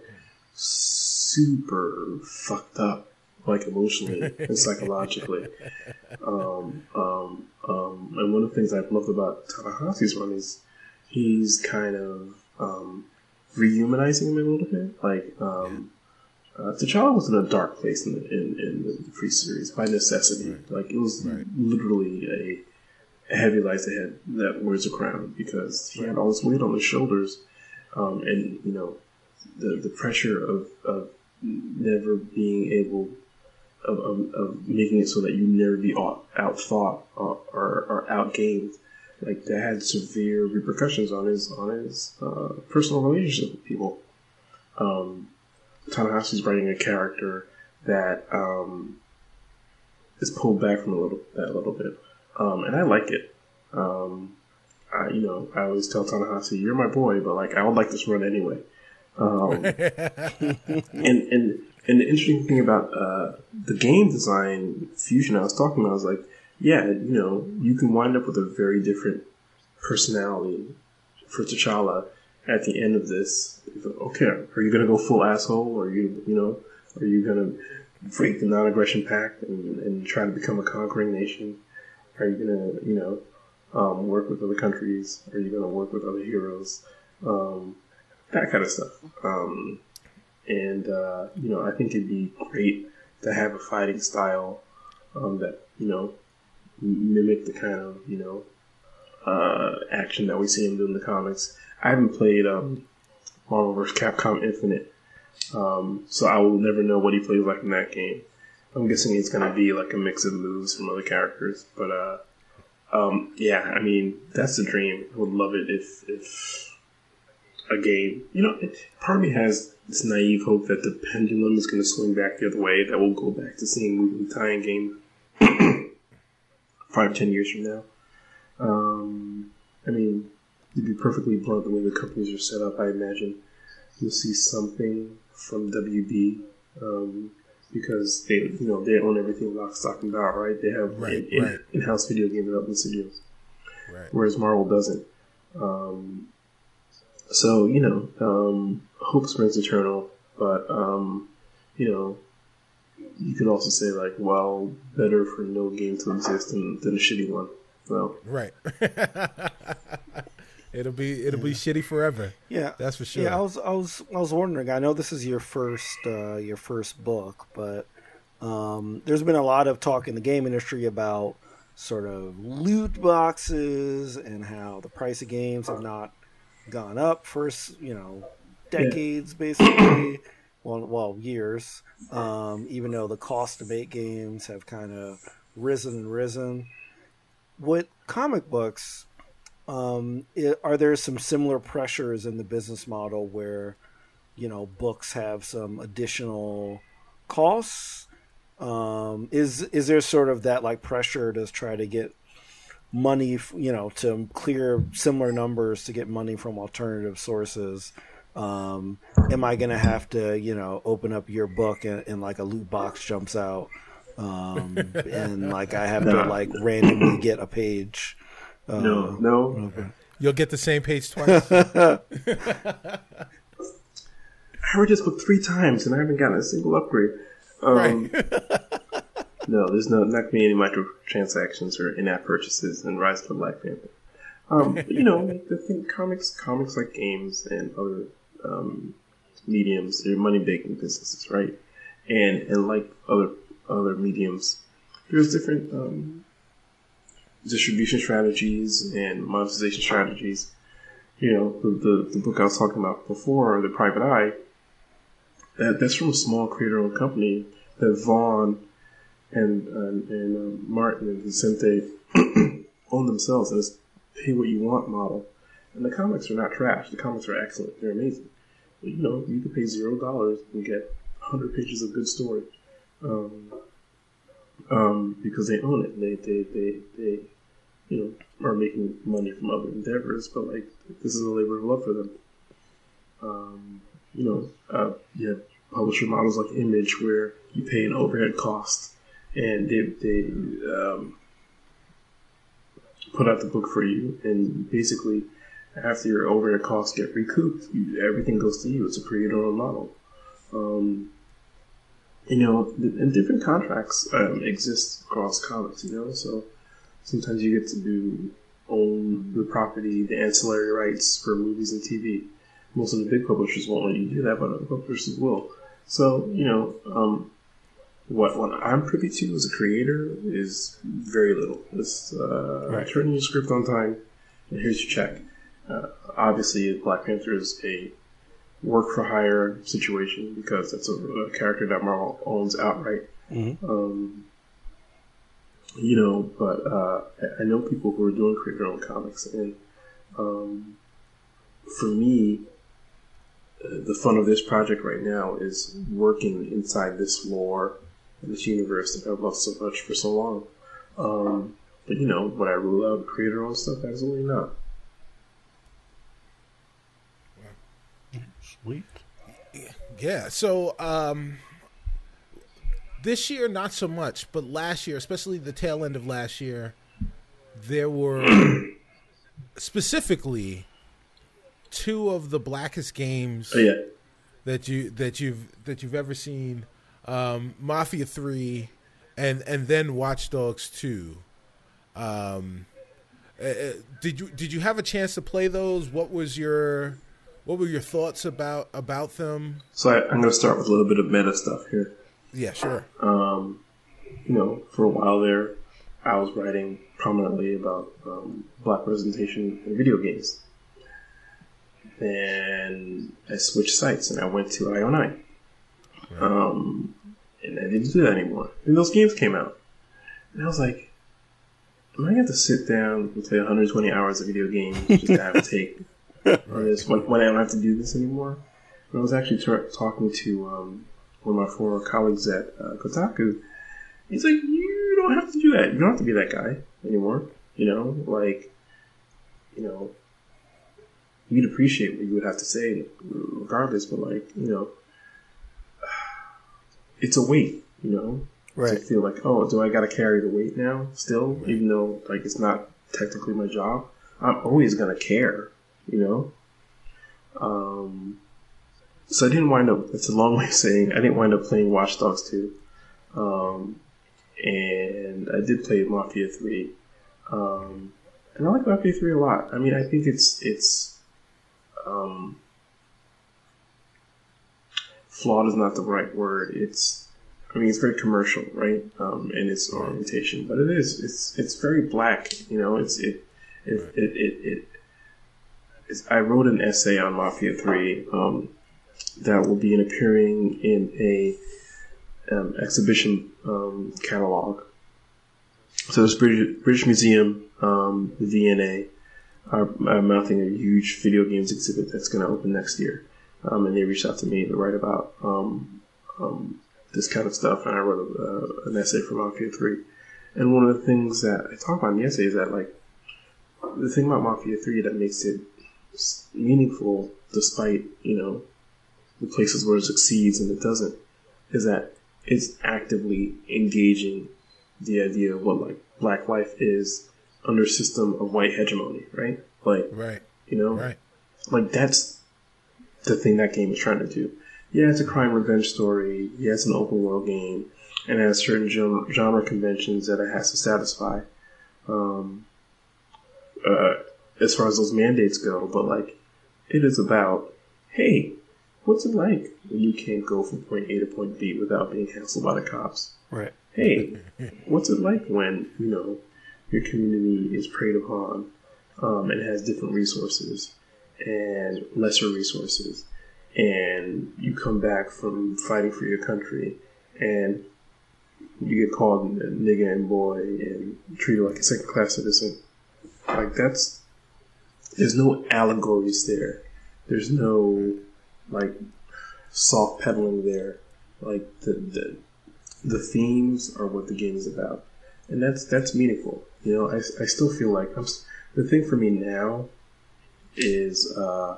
Speaker 4: super fucked up, like emotionally and psychologically. Um, um, um, and one of the things I've loved about Tanahashi's run is he's kind of um, rehumanizing him a little bit. Like um, uh, T'Challa was in a dark place in the, in, in the Free series by necessity. Right. Like it was right. literally a, a heavy lies ahead that wears a crown because he had all this weight on his shoulders, um, and you know the the pressure of, of never being able of, of, of making it so that you never be out outthought or, or, or outgamed. Like that had severe repercussions on his on his uh, personal relationship with people. Um, Tanahashi's writing a character that um, is pulled back from a little that a little bit, um, and I like it. Um, I, you know, I always tell Tanahashi, "You're my boy," but like I would like this run anyway. Um, and and and the interesting thing about uh, the game design fusion I was talking about, I was like, yeah, you know, you can wind up with a very different personality for T'Challa at the end of this. Okay, are you going to go full asshole, or are you, you know, are you going to break the non-aggression pact and, and try to become a conquering nation? Are you going to, you know, um, work with other countries? Are you going to work with other heroes? Um, that kind of stuff. Um, and, uh, you know, I think it'd be great to have a fighting style um, that, you know, mimic the kind of, you know, uh, action that we see him do in the comics. I haven't played um, Marvel versus. Capcom Infinite, um, so I will never know what he plays like in that game. I'm guessing it's going to be like a mix of moves from other characters. But, uh, um, yeah, I mean, that's the dream. I would love it if... if a game, you know, part of me has this naive hope that the pendulum is going to swing back the other way, that we'll go back to seeing moving tie-in game five, ten years from now. Um, I mean, to be perfectly blunt, the way the companies are set up, I imagine you'll see something from W B, um, because they, you know, they own everything lock, stock, and barrel, right? They have
Speaker 1: right,
Speaker 4: in,
Speaker 1: right.
Speaker 4: in, in-house video game development studios,
Speaker 1: right.
Speaker 4: whereas Marvel doesn't. Um, So, you know, um, hope springs eternal, but, um, you know, you could also say, like, well, better for no game to exist than, than a shitty one. So.
Speaker 1: Right. it'll be it'll yeah. be shitty forever.
Speaker 3: Yeah,
Speaker 1: that's for sure.
Speaker 3: Yeah, I was I was I was wondering. I know this is your first uh, your first book, but um, there's been a lot of talk in the game industry about sort of loot boxes and how the price of games have not gone up for, you know, decades, yeah. basically, well, well, years, um, even though the cost to make games have kind of risen and risen. With comic books, um, it, are there some similar pressures in the business model where, you know, books have some additional costs? Um, is is there sort of that, like, pressure to try to get money, you know, to clear similar numbers to get money from alternative sources? Um, am I going to have to, you know, open up your book and, and like a loot box jumps out, um, and like I have no. to like randomly get a page? Uh,
Speaker 4: no, no.
Speaker 3: Okay.
Speaker 1: You'll get the same page twice.
Speaker 4: I read this book three times and I haven't gotten a single upgrade. Um,
Speaker 1: right.
Speaker 4: No, there's no, not going to be any microtransactions or in-app purchases in Rise of the Black Panther. Um, but, you know, like the thing, comics, comics like games and other um, mediums, they're money-making businesses, right? And and like other other mediums, there's different um, distribution strategies and monetization strategies. You know, the, the the book I was talking about before, The Private Eye, that that's from a small creator-owned company that Vaughn and and, and um, Martin and Vicente own themselves, and it's pay what you want model. And the comics are not trash. The comics are excellent. They're amazing. But, you know, you can pay zero dollars and get a hundred pages of good story, um, um, because they own it. They they they they you know are making money from other endeavors. But like this is a labor of love for them. Um, you know, uh, you have publisher models like Image where you pay an overhead cost. And they, they um, put out the book for you, and basically after your overhead costs get recouped, you, everything goes to you. It's a creator-owned model. Um, you know, and different contracts um, exist across comics, you know, so sometimes you get to do own the property, the ancillary rights for movies and T V. Most of the big publishers won't let you do that, but other publishers will. So, you know, um, what what I'm privy to as a creator is very little. It's uh,
Speaker 3: right.
Speaker 4: turn in your script on time, and here's your check. Uh, obviously, Black Panther is a work-for-hire situation because that's a, a character that Marvel owns outright.
Speaker 3: Mm-hmm.
Speaker 4: Um, you know, but uh, I know people who are doing creator-owned comics, and um, for me, uh, the fun of this project right now is working inside this lore and this universe that I've loved so much for so long. Um, but, you know, would I rule out creator-owned stuff? Absolutely not.
Speaker 3: Sweet.
Speaker 1: Yeah, so um, this year, not so much, but last year, especially the tail end of last year, there were specifically two of the blackest games
Speaker 4: Oh, yeah.
Speaker 1: that you that you've that you've ever seen, um, Mafia three, and and then Watch Dogs two. Um, uh, did you did you have a chance to play those? What was your What were your thoughts about about them?
Speaker 4: So I, I'm going to start with a little bit of meta stuff here.
Speaker 1: Yeah, sure.
Speaker 4: Um, you know, for a while there, I was writing prominently about um, black representation in video games. Then I switched sites and I went to I O nine.
Speaker 1: Right.
Speaker 4: Um, and I didn't do that anymore. And those games came out. And I was like, am I going to have to sit down and play one hundred twenty hours of video games just to have a take on this when, when I don't have to do this anymore? And I was actually tra- talking to um, one of my former colleagues at uh, Kotaku. He's like, you don't have to do that. You don't have to be that guy anymore. You know, like, you know, you'd appreciate what you would have to say regardless, but like, you know, it's a weight, you know?
Speaker 3: Right.
Speaker 4: To feel like, oh, do I got to carry the weight now still, right. Even though like it's not technically my job? I'm always going to care, you know? Um, so I didn't wind up, it's a long way of saying, I didn't wind up playing Watch Dogs two. Um, and I did play Mafia three. Um, and I like Mafia three a lot. I mean, I think it's, it's, um, flawed is not the right word. It's, I mean, it's very commercial, right? Um, in its orientation, but it is, it's, it's very black, you know, it's, it, it, it, it, it, it it's, I wrote an essay on Mafia three, um, that will be appearing in a, um, exhibition, um, catalog. So this British, British Museum, um, the V N A, are, are mounting a huge video games exhibit that's going to open next year. Um, and they reached out to me to write about, um, um, this kind of stuff, and I wrote a, uh, an essay for Mafia three. And one of the things that I talk about in the essay is that, like, the thing about Mafia three that makes it meaningful, despite, you know, the places where it succeeds and it doesn't, is that it's actively engaging the idea of what, like, black life is under a system of white hegemony, right? Like,
Speaker 1: right.
Speaker 4: You know?
Speaker 1: Right.
Speaker 4: Like, that's the thing that game is trying to do. Yeah, it's a crime revenge story. Yeah, it's an open world game, and it has certain genre, genre conventions that it has to satisfy, um, uh, as far as those mandates go. But like, it is about, hey, what's it like when you can't go from point A to point B without being hassled by the cops?
Speaker 3: Right.
Speaker 4: Hey, what's it like when, you know, your community is preyed upon, um, and has different resources and lesser resources? And you come back from fighting for your country, and you get called a nigga and boy and treated like a second-class citizen. Like, that's... There's no allegories there. There's no, like, soft pedaling there. Like, the, the the themes are what the game is about. And that's that's meaningful. You know, I, I still feel like... I'm, the thing for me now is... uh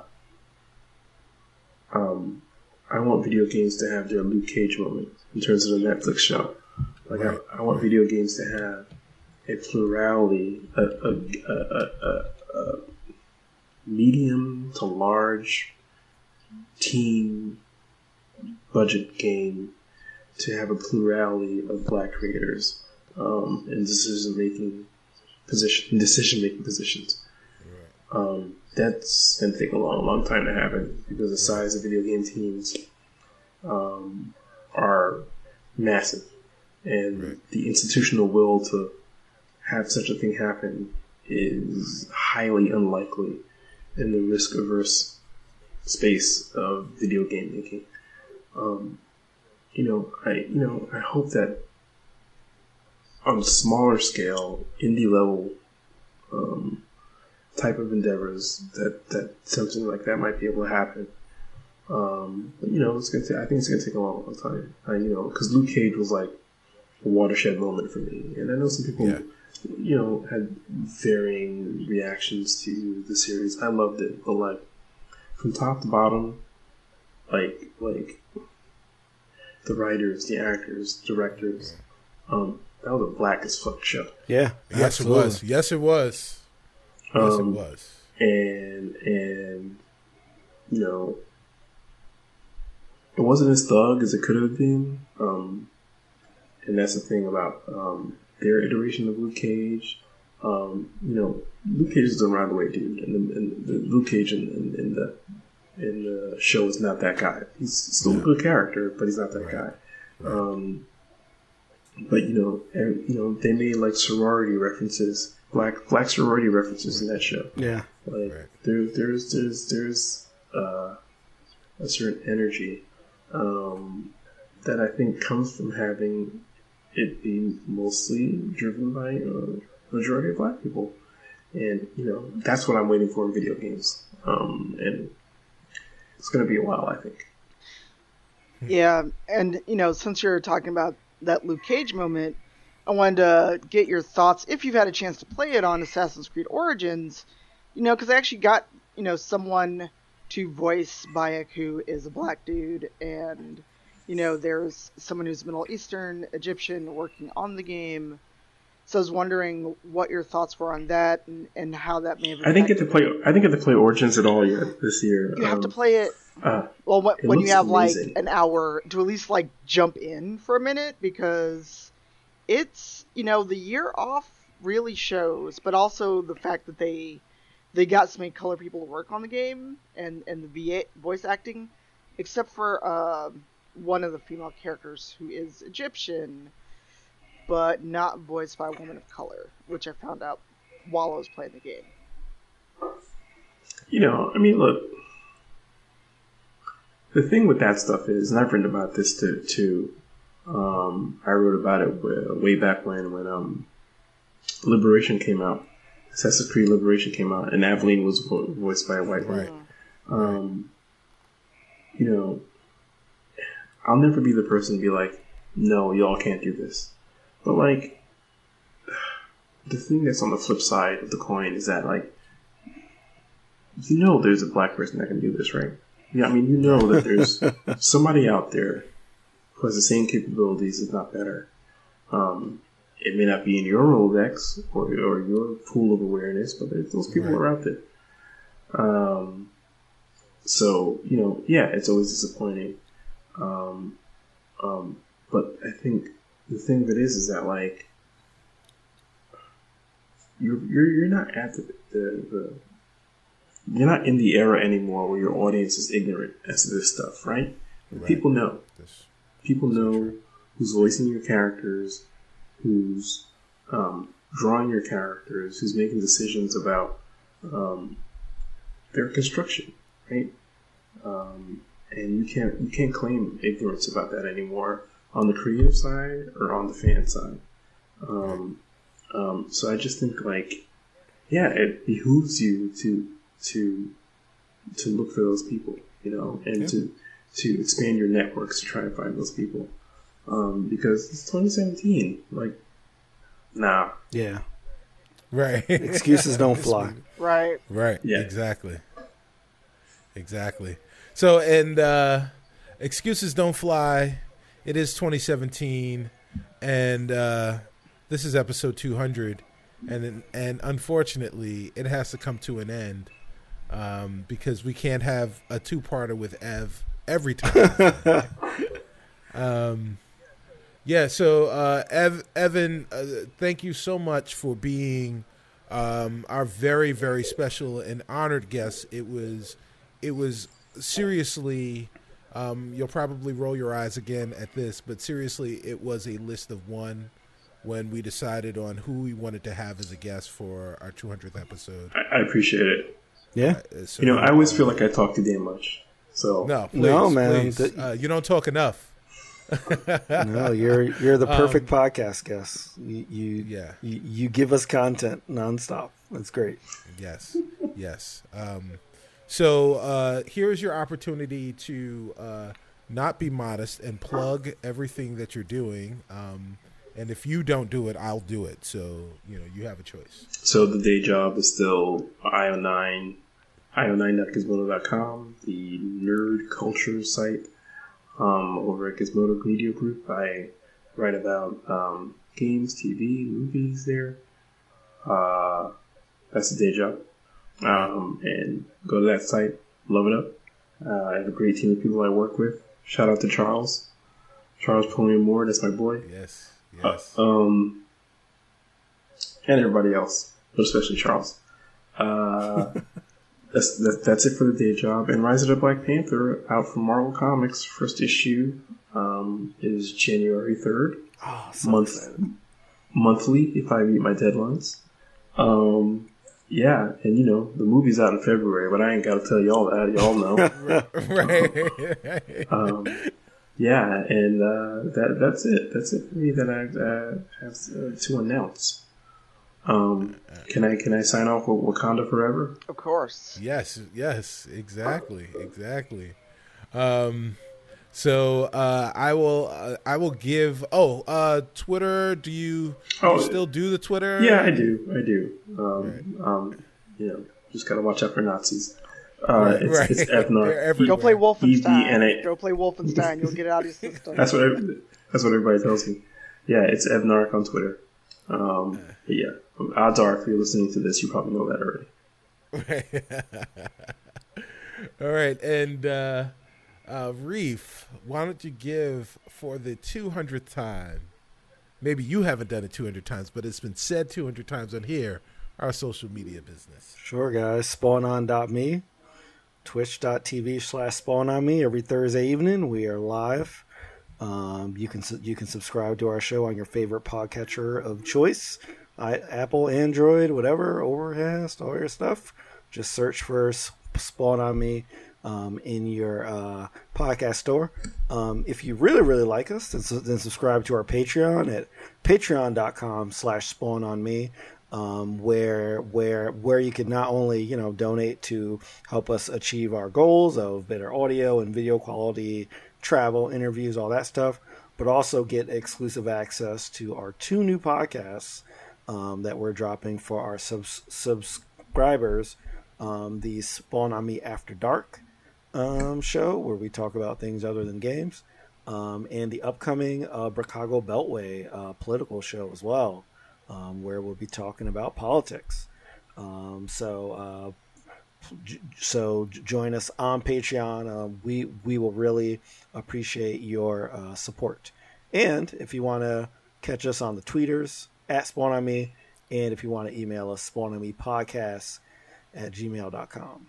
Speaker 4: Um, I want video games to have their Luke Cage moment in terms of the Netflix show. Like, right. I, I want video games to have a plurality, a, a, a, a, a, medium to large team budget game to have a plurality of black creators um, in decision making position decision making positions. Um, that's going to take a long, long time to happen because the size of video game teams um, are massive, and right. the institutional will to have such a thing happen is highly unlikely in the risk-averse space of video game making. Um, you know, I you know I hope that on a smaller scale, indie level um, type of endeavors, that, that something like that might be able to happen. Um, but, you know, it's gonna take, I think it's gonna take a long, long time. I, you know, because Luke Cage was like a watershed moment for me, and I know some people, yeah. you know, had varying reactions to the series. I loved it, but like from top to bottom, like like the writers, the actors, directors, um, that was a black as fuck show.
Speaker 3: Yeah,
Speaker 1: yes
Speaker 3: absolutely.
Speaker 1: it was. Yes it was. Yes
Speaker 4: um,
Speaker 1: it was.
Speaker 4: And and you know, it wasn't as thug as it could have been. Um, and that's the thing about um, their iteration of Luke Cage. Um, you know, Luke Cage is a roundaway dude, and, the, and the Luke Cage in, in, in the in the show is not that guy. He's still yeah. a good character, but he's not that right. guy. Right. Um, but you know, and, you know, they made like sorority references, black black sorority references in that show.
Speaker 3: Yeah,
Speaker 4: like right. there, there's there's there's uh, a certain energy um, that I think comes from having it be mostly driven by a majority of black people, and you know that's what I'm waiting for in video games, um, and it's going to be a while, I think.
Speaker 2: Yeah, and you know, since you're talking about that Luke Cage moment, I wanted to get your thoughts, if you've had a chance to play it on Assassin's Creed Origins, you know, because I actually got, you know, someone to voice Bayek who is a black dude, and, you know, there's someone who's Middle Eastern, Egyptian, working on the game. So I was wondering what your thoughts were on that, and, and how that may have
Speaker 4: I didn't get to play. I didn't get to play Origins at all yet this year.
Speaker 2: You
Speaker 4: um,
Speaker 2: have to play it.
Speaker 4: Uh,
Speaker 2: well, when, when you have
Speaker 4: amazing.
Speaker 2: like an hour to at least like jump in for a minute, because it's, you know, the year off really shows, but also the fact that they they got so many color people to work on the game, and and the V A voice acting, except for uh, one of the female characters who is Egyptian, but not voiced by a woman of color, which I found out while I was playing the game.
Speaker 4: You know, I mean, look, the thing with that stuff is, and I've written about this too, too um, I wrote about it way back when, when um, Liberation came out, Assassin's Creed Liberation came out, and Aveline was vo- voiced by a white
Speaker 1: right.
Speaker 4: woman. Um, you know, I'll never be the person to be like, no, y'all can't do this. But, like, the thing that's on the flip side of the coin is that, like, you know there's a black person that can do this, right? Yeah, I mean, you know that there's somebody out there who has the same capabilities, if not better. Um, it may not be in your Rolodex or, or your pool of awareness, but those people right. are out there. Um, so, you know, yeah, it's always disappointing. Um, um, but I think the thing of it is, is that, like, you're you're, you're not at the, the, the you're not in the era anymore where your audience is ignorant as to this stuff, right? right. People know.
Speaker 1: This,
Speaker 4: People know who's voicing your characters, who's um, drawing your characters, who's making decisions about um, their construction, right? Um, and you can't you can't claim ignorance about that anymore on the creative side or on the fan side. Um, um, so I just think, like, yeah, it behooves you to to to look for those people, you know, and yeah. to to expand your networks to try and find those people, um, because it's twenty seventeen. Like, nah,
Speaker 3: yeah,
Speaker 1: right.
Speaker 3: Excuses don't fly.
Speaker 2: Right,
Speaker 1: right.
Speaker 4: Yeah,
Speaker 1: exactly, exactly. So, and uh, excuses don't fly. It is twenty seventeen, and uh, this is episode two hundred, and and unfortunately, it has to come to an end. um, because we can't have a two-parter with Ev every time. um, yeah, so uh, Ev, Evan, uh, thank you so much for being um, our very, very special and honored guest. It was, it was seriously. Um, you'll probably roll your eyes again at this, but seriously, it was a list of one when we decided on who we wanted to have as a guest for our two hundredth episode.
Speaker 4: I, I appreciate it.
Speaker 3: Yeah.
Speaker 1: Uh, so,
Speaker 4: You know, I always feel like I talk too damn much. So
Speaker 1: no, please,
Speaker 3: No, man.
Speaker 1: please.
Speaker 3: The-
Speaker 1: Uh, you don't talk enough.
Speaker 3: No, you're you're the perfect
Speaker 1: Um,
Speaker 3: podcast guest. You you,
Speaker 1: Yeah.
Speaker 3: you you give us content nonstop. That's great.
Speaker 1: Yes, yes. Um, so uh, here's your opportunity to uh, not be modest and plug everything that you're doing. Um, and if you don't do it, I'll do it. So, you know, you have a choice.
Speaker 4: So the day job is still I O nine, I O nine dot gizmodo dot com, the nerd culture site um, over at Gizmodo Media Group. I write about um, games, T V, movies there. Uh, that's the day job. Um, and go to that site, love it up. Uh, I have a great team of people I work with. Shout out to Charles. Charles Pulliam Moore, that's my boy.
Speaker 1: Yes,
Speaker 4: Uh,
Speaker 1: yes.
Speaker 4: um, and everybody else, but especially Charles. Uh, that's that, that's it for the day job. And Rise of the Black Panther, out from Marvel Comics, first issue um, is January third.
Speaker 3: Oh, so
Speaker 4: Month,
Speaker 3: excited.
Speaker 4: monthly, if I meet my deadlines. Um, yeah, and you know, the movie's out in February, but I ain't got to tell y'all that. Y'all know.
Speaker 1: Right.
Speaker 4: um, yeah, and uh, that that's it. That's it for me that I uh, have uh, to announce. Um, can I can I sign off with Wakanda Forever?
Speaker 2: Of course.
Speaker 1: Yes, yes, exactly, exactly. Um, so uh, I will uh, I will give. Oh, uh, Twitter. Do you, do
Speaker 4: Oh,
Speaker 1: you still do the Twitter?
Speaker 4: Yeah, I do. I do. Um, um, you know, just gotta watch out for Nazis. Uh,
Speaker 1: Right,
Speaker 4: it's,
Speaker 1: right.
Speaker 4: it's
Speaker 1: They're
Speaker 4: Evnar.
Speaker 1: everywhere.
Speaker 2: Go play
Speaker 4: E V N A.
Speaker 2: Wolfenstein. Go play Wolfenstein. You'll get it out of your system.
Speaker 4: That's what every, that's what everybody tells me. Yeah, it's Evnark on Twitter. Um, but yeah, odds are if you're listening to this, you probably know that already.
Speaker 1: All right, and uh, uh, Reef, why don't you give for the two hundredth time? Maybe you haven't done it two hundred times, but it's been said two hundred times on here. Our social media business.
Speaker 3: Sure, guys. Spawnon dot me, twitch dot t v slash spawn on me. Every Thursday evening, we are live. Um, you can su- you can subscribe to our show on your favorite podcatcher of choice, I, Apple, Android, whatever, Overcast, all your stuff. Just search for S- Spawn on Me um, in your uh, podcast store. Um, if you really really like us, then, su- then subscribe to our Patreon at patreon dot com slash spawn on me. Um, where where where you can not only you know donate to help us achieve our goals of better audio and video quality, travel, interviews, all that stuff, but also get exclusive access to our two new podcasts um, that we're dropping for our subs- subscribers. Um, the Spawn on Me After Dark um, show, where we talk about things other than games, um, and the upcoming uh, Chicago Beltway uh, political show as well. Um, where we'll be talking about politics. Um, so, uh, j- so j- join us on Patreon. Uh, we we will really appreciate your uh, support. And if you want to catch us on the tweeters at Spawn on Me, and if you want to email us, spawn on me podcast at gmail dot com.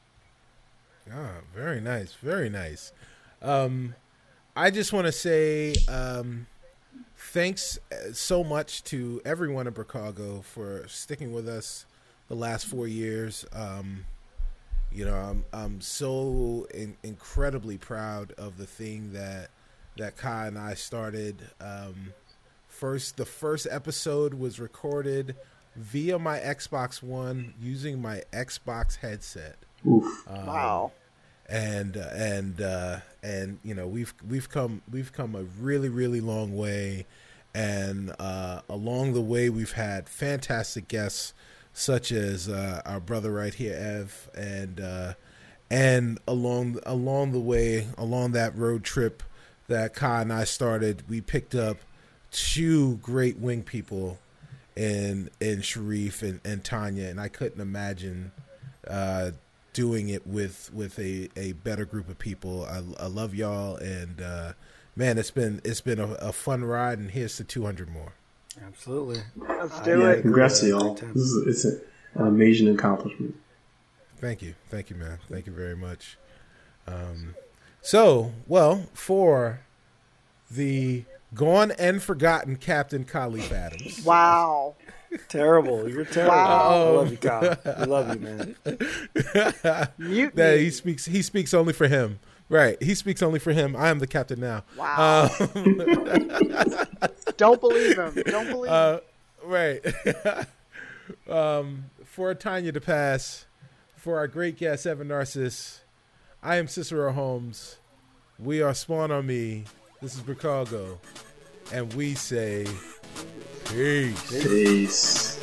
Speaker 1: Ah, very nice, very nice. Um, I just want to say. Um, Thanks so much to everyone in Chicago for sticking with us the last four years. Um, you know, I'm I'm so in, incredibly proud of the thing that that Kai and I started. Um, first, the first episode was recorded via my Xbox One using my Xbox headset.
Speaker 4: Oof.
Speaker 1: Um,
Speaker 2: Wow.
Speaker 1: and uh, and uh, and you know we've we've come we've come a really really long way, and uh, along the way we've had fantastic guests such as uh, our brother right here Ev, and uh, and along along the way along that road trip that Kai and I started, we picked up two great wing people in in Sharif and, and Tanya, and I couldn't imagine. Uh, doing it with with a, a better group of people. I, I love y'all, and uh, man, it's been it's been a, a fun ride, and here's to two hundred more.
Speaker 3: Absolutely.
Speaker 2: Let's
Speaker 3: Uh,
Speaker 2: do
Speaker 4: Yeah,
Speaker 2: it.
Speaker 4: congrats to y'all.
Speaker 3: Great time.
Speaker 4: This is it's a, an amazing accomplishment.
Speaker 1: Thank you, thank you, man. Thank you very much. Um, so, well, for the gone and forgotten Captain Khalif Adams.
Speaker 2: Wow.
Speaker 3: Terrible. You're terrible.
Speaker 2: Wow.
Speaker 3: I love you, Kyle. I love you, man.
Speaker 2: Mutiny.
Speaker 1: That he speaks. He speaks only for him. Right. He speaks only for him. I am the captain now.
Speaker 2: Wow.
Speaker 1: Um,
Speaker 2: Don't believe him. Don't believe
Speaker 1: uh,
Speaker 2: him.
Speaker 1: right. um, for Tanya to pass, for our great guest Evan Narciss, I am Cicero Holmes. We are Spawn on Me. This is Bricago, and we say peace.
Speaker 4: Peace.